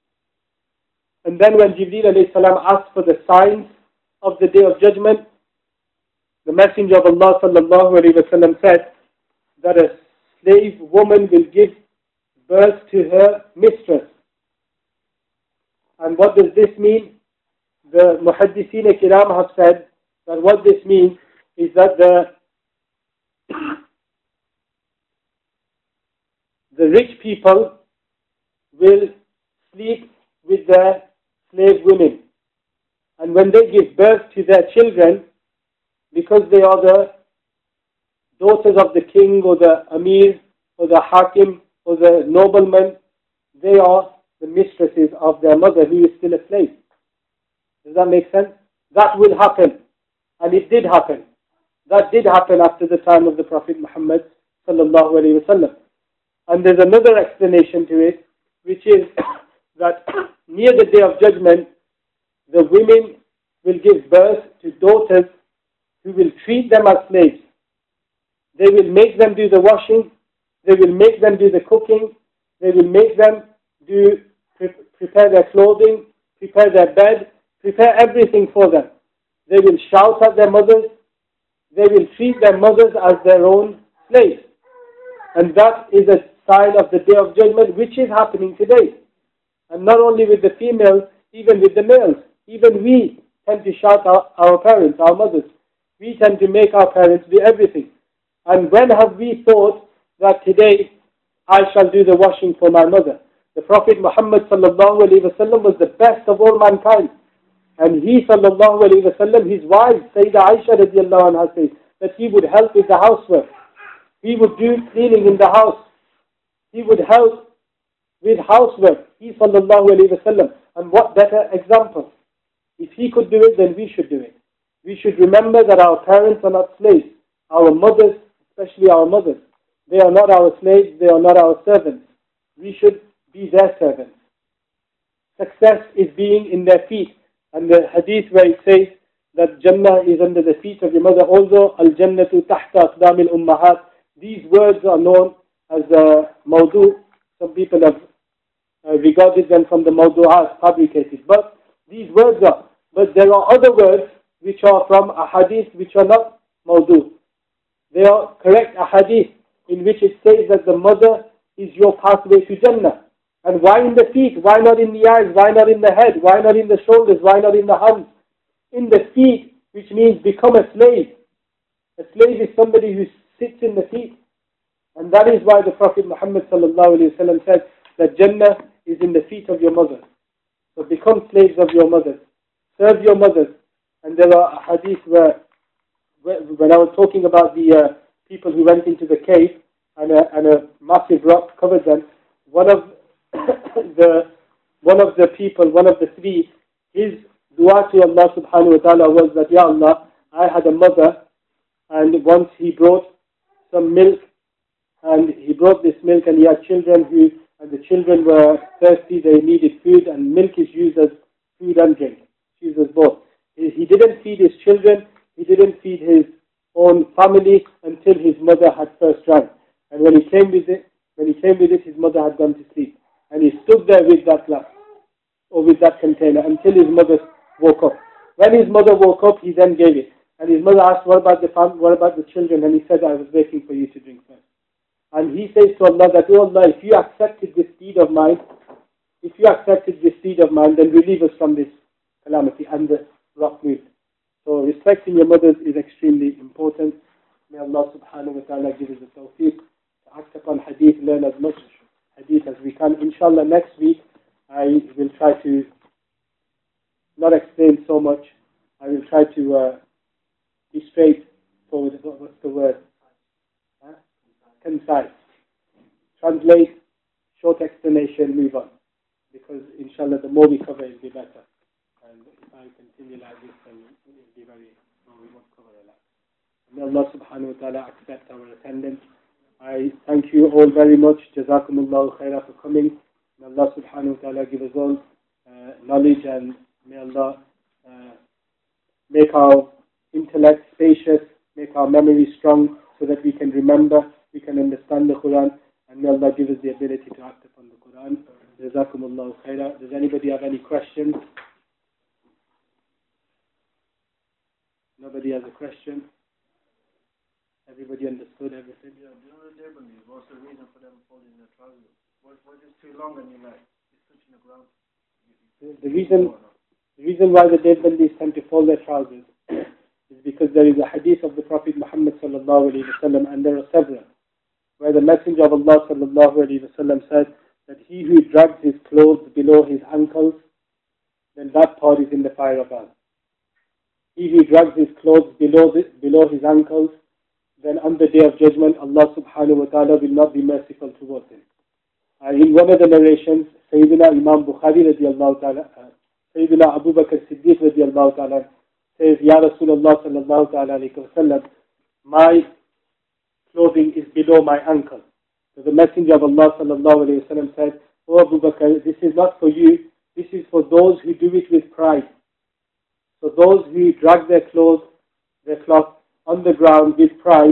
And then when Jibreel alayhi salam asked for the signs of the Day of Judgment, the Messenger of Allah sallallahu alaihi wasallam said that a slave woman will give birth to her mistress. And what does this mean? The Muhaddiseen Kiram have said that what this means is that the rich people will sleep with their slave women. And when they give birth to their children, because they are the daughters of the king or the Amir or the Hakim or the nobleman, they are the mistresses of their mother who is still a slave. Does that make sense? That will happen. And it did happen. That did happen after the time of the Prophet Muhammad sallallahu alaihi wasallam. And there's another explanation to it, which is that near the Day of Judgment, the women will give birth to daughters who will treat them as slaves. They will make them do the washing. They will make them do the cooking. They will make them prepare their clothing, prepare their bed, prepare everything for them. They will shout at their mothers. They will treat their mothers as their own slaves. And that is a sign of the Day of Judgment, which is happening today. And not only with the females, even with the males. Even we tend to shout at our parents, our mothers. We tend to make our parents do everything. And when have we thought that today I shall do the washing for my mother? The Prophet Muhammad sallallahu alaihi wasallam was the best of all mankind. And he sallallahu alaihi wasallam, his wife, Sayyidah Aisha radiallahu anha, says that he would help with the housework. He would do cleaning in the house. He would help with housework. He sallallahu alaihi wasallam. And what better example? If he could do it, then we should do it. We should remember that our parents are not slaves. Our mothers, especially our mothers, they are not our slaves, they are not our servants. We should be their servants. Success is being in their feet. And the hadith where it says that Jannah is under the feet of your mother, although Al-Jannatu tahta aqdam al-ummahat, these words are known as mawdu. Some people have regarded them from the mawdu'at, fabricated. But these words are. But there are other words which are from a hadith which are not mawdu. They are correct ahadith in which it says that the mother is your pathway to Jannah. And why in the feet? Why not in the eyes? Why not in the head? Why not in the shoulders? Why not in the hands? In the feet, which means become a slave. A slave is somebody who sits in the feet. And that is why the Prophet Muhammad sallallahu alaihi wasallam said that Jannah is in the feet of your mother. So become slaves of your mothers. Serve your mothers. And there are hadith where when I was talking about the people who went into the cave and a massive rock covered them, one of the people, one of the three, his dua to Allah subhanahu wa ta'ala was that, Ya Allah, I had a mother, and once he brought some milk, and he brought this milk, and he had children and the children were thirsty, they needed food, and milk is used as food and drink, used as both. He didn't feed his children, he didn't feed his own family until his mother had first drank. And when he came with it, his mother had gone to sleep. And he stood there with that glass, or with that container, until his mother woke up. When his mother woke up, he then gave it. And his mother asked, what about the children? And he said, I was waiting for you to drink first. And he says to Allah that, oh Allah, if you accepted this deed of mine, then relieve us from this calamity. And the rock moved. So respecting your mothers is extremely important. May Allah subhanahu wa ta'ala give us the tawfiq to act upon hadith, learn as much hadith as we can. Inshallah, next week I will try to not explain so much. I will try to be straightforward. What's the word? Concise. Translate, short explanation, move on. Because inshallah, the more we cover, it will be better. And if I continue like this, then it will be we won't cover a lot. May Allah subhanahu wa ta'ala accept our attendance. I thank you all very much. Jazakumullahu khairah for coming. May Allah subhanahu wa ta'ala give us all knowledge, and may Allah make our intellect spacious, make our memory strong, so that we can remember, we can understand the Quran, and may Allah give us the ability to act upon the Quran. Jazakumullahu khairah. Does anybody have any questions? Nobody has a question? Everybody understood everything? Yeah, during the Derbani, what's the reason for them folding their trousers? What is too long and you're like, it's touching the ground? The reason why the Derbandis tend to fold their trousers is because there is a hadith of the Prophet Muhammad sallallahu alayhi wa sallam, and there are several, where the Messenger of Allah sallallahu alayhi wa sallam said that he who drags his clothes below his ankles, then that part is in the fire of hell. He who drags his clothes below his ankles, then on the day of judgment, Allah subhanahu wa ta'ala will not be merciful towards him. In one of the narrations, Sayyidina Imam Bukhari radiallahu ta'ala, Sayyidina Abu Bakr Siddiq radiallahu ta'ala says, Ya Rasulullah sallallahu ta'ala alayhi wa sallam, my clothing is below my ankle. So the Messenger of Allah sallallahu alayhi wa sallam said, Oh Abu Bakr, this is not for you, this is for those who do it with pride. So those who drag their cloth on the ground with pride,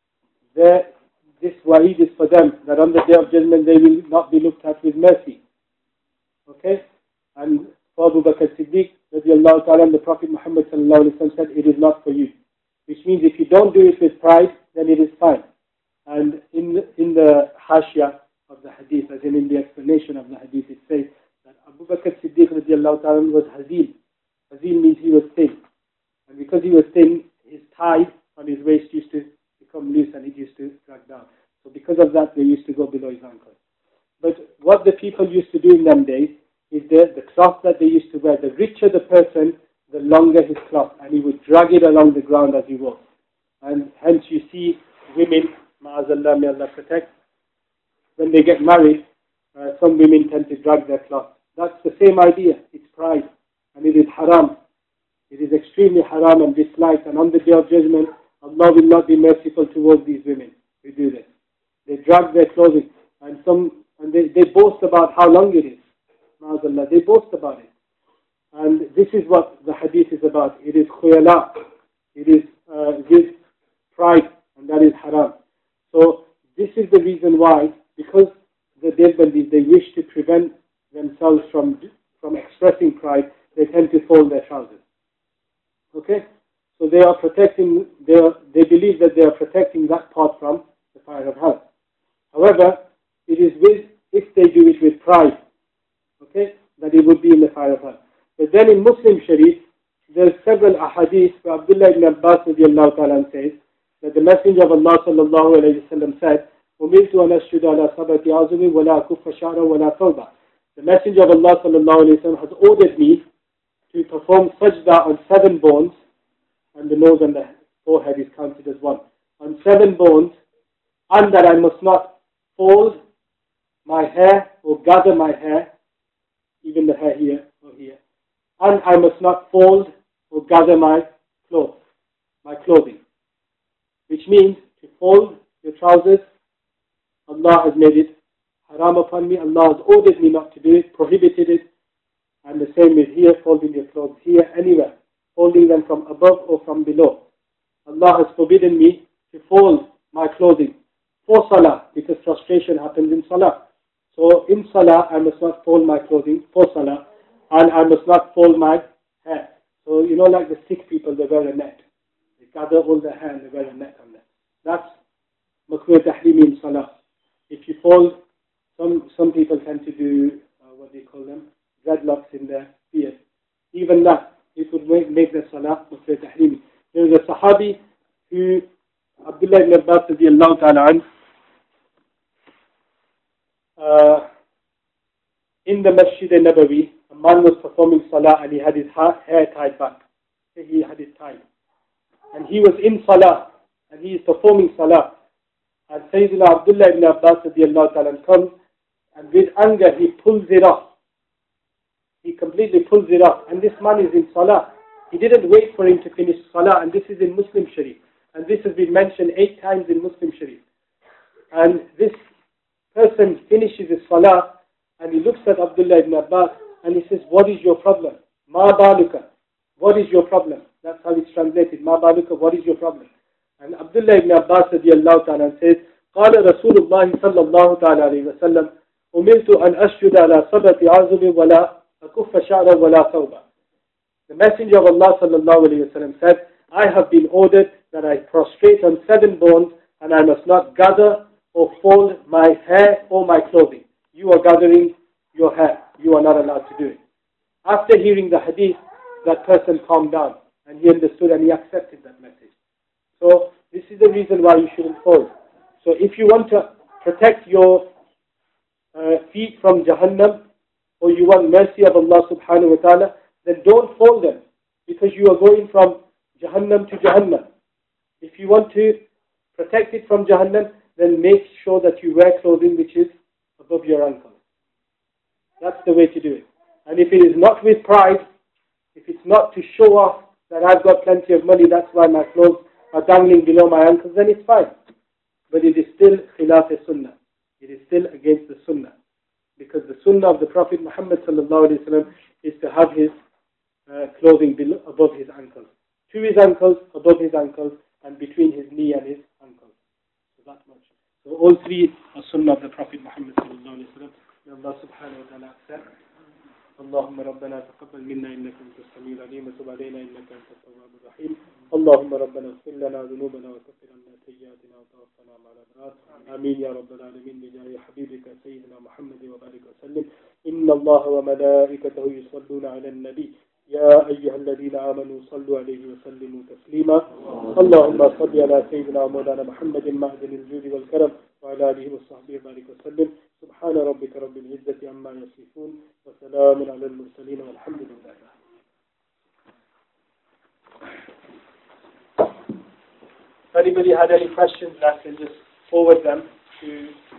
this wa'id is for them, that on the day of judgment they will not be looked at with mercy. Okay? And for Abu Bakr Siddiq, radiallahu ta'ala, the Prophet Muhammad sallallahu alayhi wa sallam said, it is not for you. Which means if you don't do it with pride, then it is fine. And in the hashya of the hadith, as in the explanation of the hadith, it says that Abu Bakr Siddiq radiallahu ta'ala was hazil. Hazil means he was thin. And because he was thin, his tie on his waist used to become loose and it used to drag down. So because of that, they used to go below his ankle. But what the people used to do in them days is the cloth that they used to wear. The richer the person, the longer his cloth. And he would drag it along the ground as he walked. And hence you see women, ma'azallah, may Allah protect, when they get married, some women tend to drag their cloth. That's the same idea. It's pride. And it is haram. It is extremely haram and disliked. And on the day of judgment, Allah will not be merciful towards these women who do this. They drag their clothing. And they boast about how long it is. Ma'azallah. They boast about it. And this is what the hadith is about. It is khuyala. It is with pride. And that is haram. So this is the reason why, because the Deobandis, they wish to prevent themselves from expressing pride, they tend to fold their trousers. Okay? So they are protecting, they believe that they are protecting that part from the fire of hell. However, it is if they do it with pride, okay, that it would be in the fire of hell. But then in Muslim Sharif, there are several ahadith where Abdullah ibn Abbas radiallahu ta'ala says that the Messenger of Allah sallallahu alayhi wa sallam said, أُمِرْتُ أَنْ أَسْجُدَ عَلَى سَبْعَةِ أَعْظُمٍ وَلَا أَكُفَّ شَعْرًا وَلَا ثَوْبًا. The Messenger of Allah sallallahu alayhi wa sallam has ordered me to perform sajda on 7 bones, and the nose and the forehead is counted as one. On 7 bones, and that I must not fold my hair or gather my hair, even the hair here or here, and I must not fold or gather my clothing, which means to fold your trousers, Allah has made it haram upon me, Allah has ordered me not to do it, prohibited it, and the same is here, folding your clothes here, anywhere, folding them from above or from below. Allah has forbidden me to fold my clothing for salah, because prostration happens in salah. So in salah, I must not fold my clothing for salah, and I must not fold my hair. So you know, like the Sikh people, they wear a net. They gather all their hair and they wear a net on them. That's makruh tahrimi in salah. If you fold, some people tend to do what they call them, dreadlocks in their beard. Even that, it would make the salah makruh tahrimi. There was a Sahabi who, Abdullah ibn Abbas radiallahu ta'ala anhu, in the Masjid al-Nabawi, a man was performing salah and he had his hair tied back. He had it tied. And he was in salah and he is performing salah. And Sayyidina Abdullah ibn Abbas radiallahu ta'ala comes and with anger he pulls it off. He completely pulls it off. And this man is in salah. He didn't wait for him to finish salah, and this is in Muslim Sharif. And this has been mentioned 8 times in Muslim Sharif. And this person finishes his salah and he looks at Abdullah ibn Abbas and he says, "What is your problem? Ma baluka. What is your problem?" That's how it's translated. Ma baluka, what is your problem? And Abdullah ibn Abbas radiallahu ta'ala says, قال رسول الله صلى الله تعالى عليه وسلم أمرت أن أسجد على 7 عظم ولا أكف شعرا ولا ثوبا. The Messenger of Allah sallallahu alayhi wa sallam said, I have been ordered that I prostrate on 7 bones and I must not gather or fold my hair or my clothing. You are gathering your hair. You are not allowed to do it. After hearing the hadith, that person calmed down and he understood and he accepted that message. So this is the reason why you shouldn't fold. So if you want to protect your feet from Jahannam, or you want mercy of Allah subhanahu wa ta'ala, then don't fold them, because you are going from Jahannam to Jahannam. If you want to protect it from Jahannam, then make sure that you wear clothing which is above your ankle. That's the way to do it. And if it is not with pride, if it's not to show off that I've got plenty of money, that's why my clothes are dangling below my ankles, then it's fine. But it is still khilaf sunnah. It is still against the sunnah. Because the sunnah of the Prophet Muhammad sallallahu alaihi wasallam is to have his clothing above his ankles. To his ankles, above his ankles, and between his knee and his ankles. So that much. So all 3 are sunnah of the Prophet Muhammad sallallahu alaihi wasallam. May Allah subhanahu wa ta'ala accept. اللهم ربنا تقبل منا إنك أنت السميع العليم وتب علينا إنك أنت التواب الرحيم اللهم ربنا اغفر لنا ذنوبنا وكفر عنا سيئاتنا وتوفنا مع الأبرار آمين يا رب العالمين بجاه حبيبك سيدنا محمد وبارك وسلم إن الله وملائكته يصلون على النبي يا أيها الذين آمنوا صلوا عليه وسلموا تسليما اللهم صل على سيدنا مولانا محمد معدن الجود والكرم وعلى آله وصحبه وبارك وسلم سبحان ربك رب العزة عما يصفون وسلام على المرسلين والحمد لله. If anybody had any questions, I can just forward them to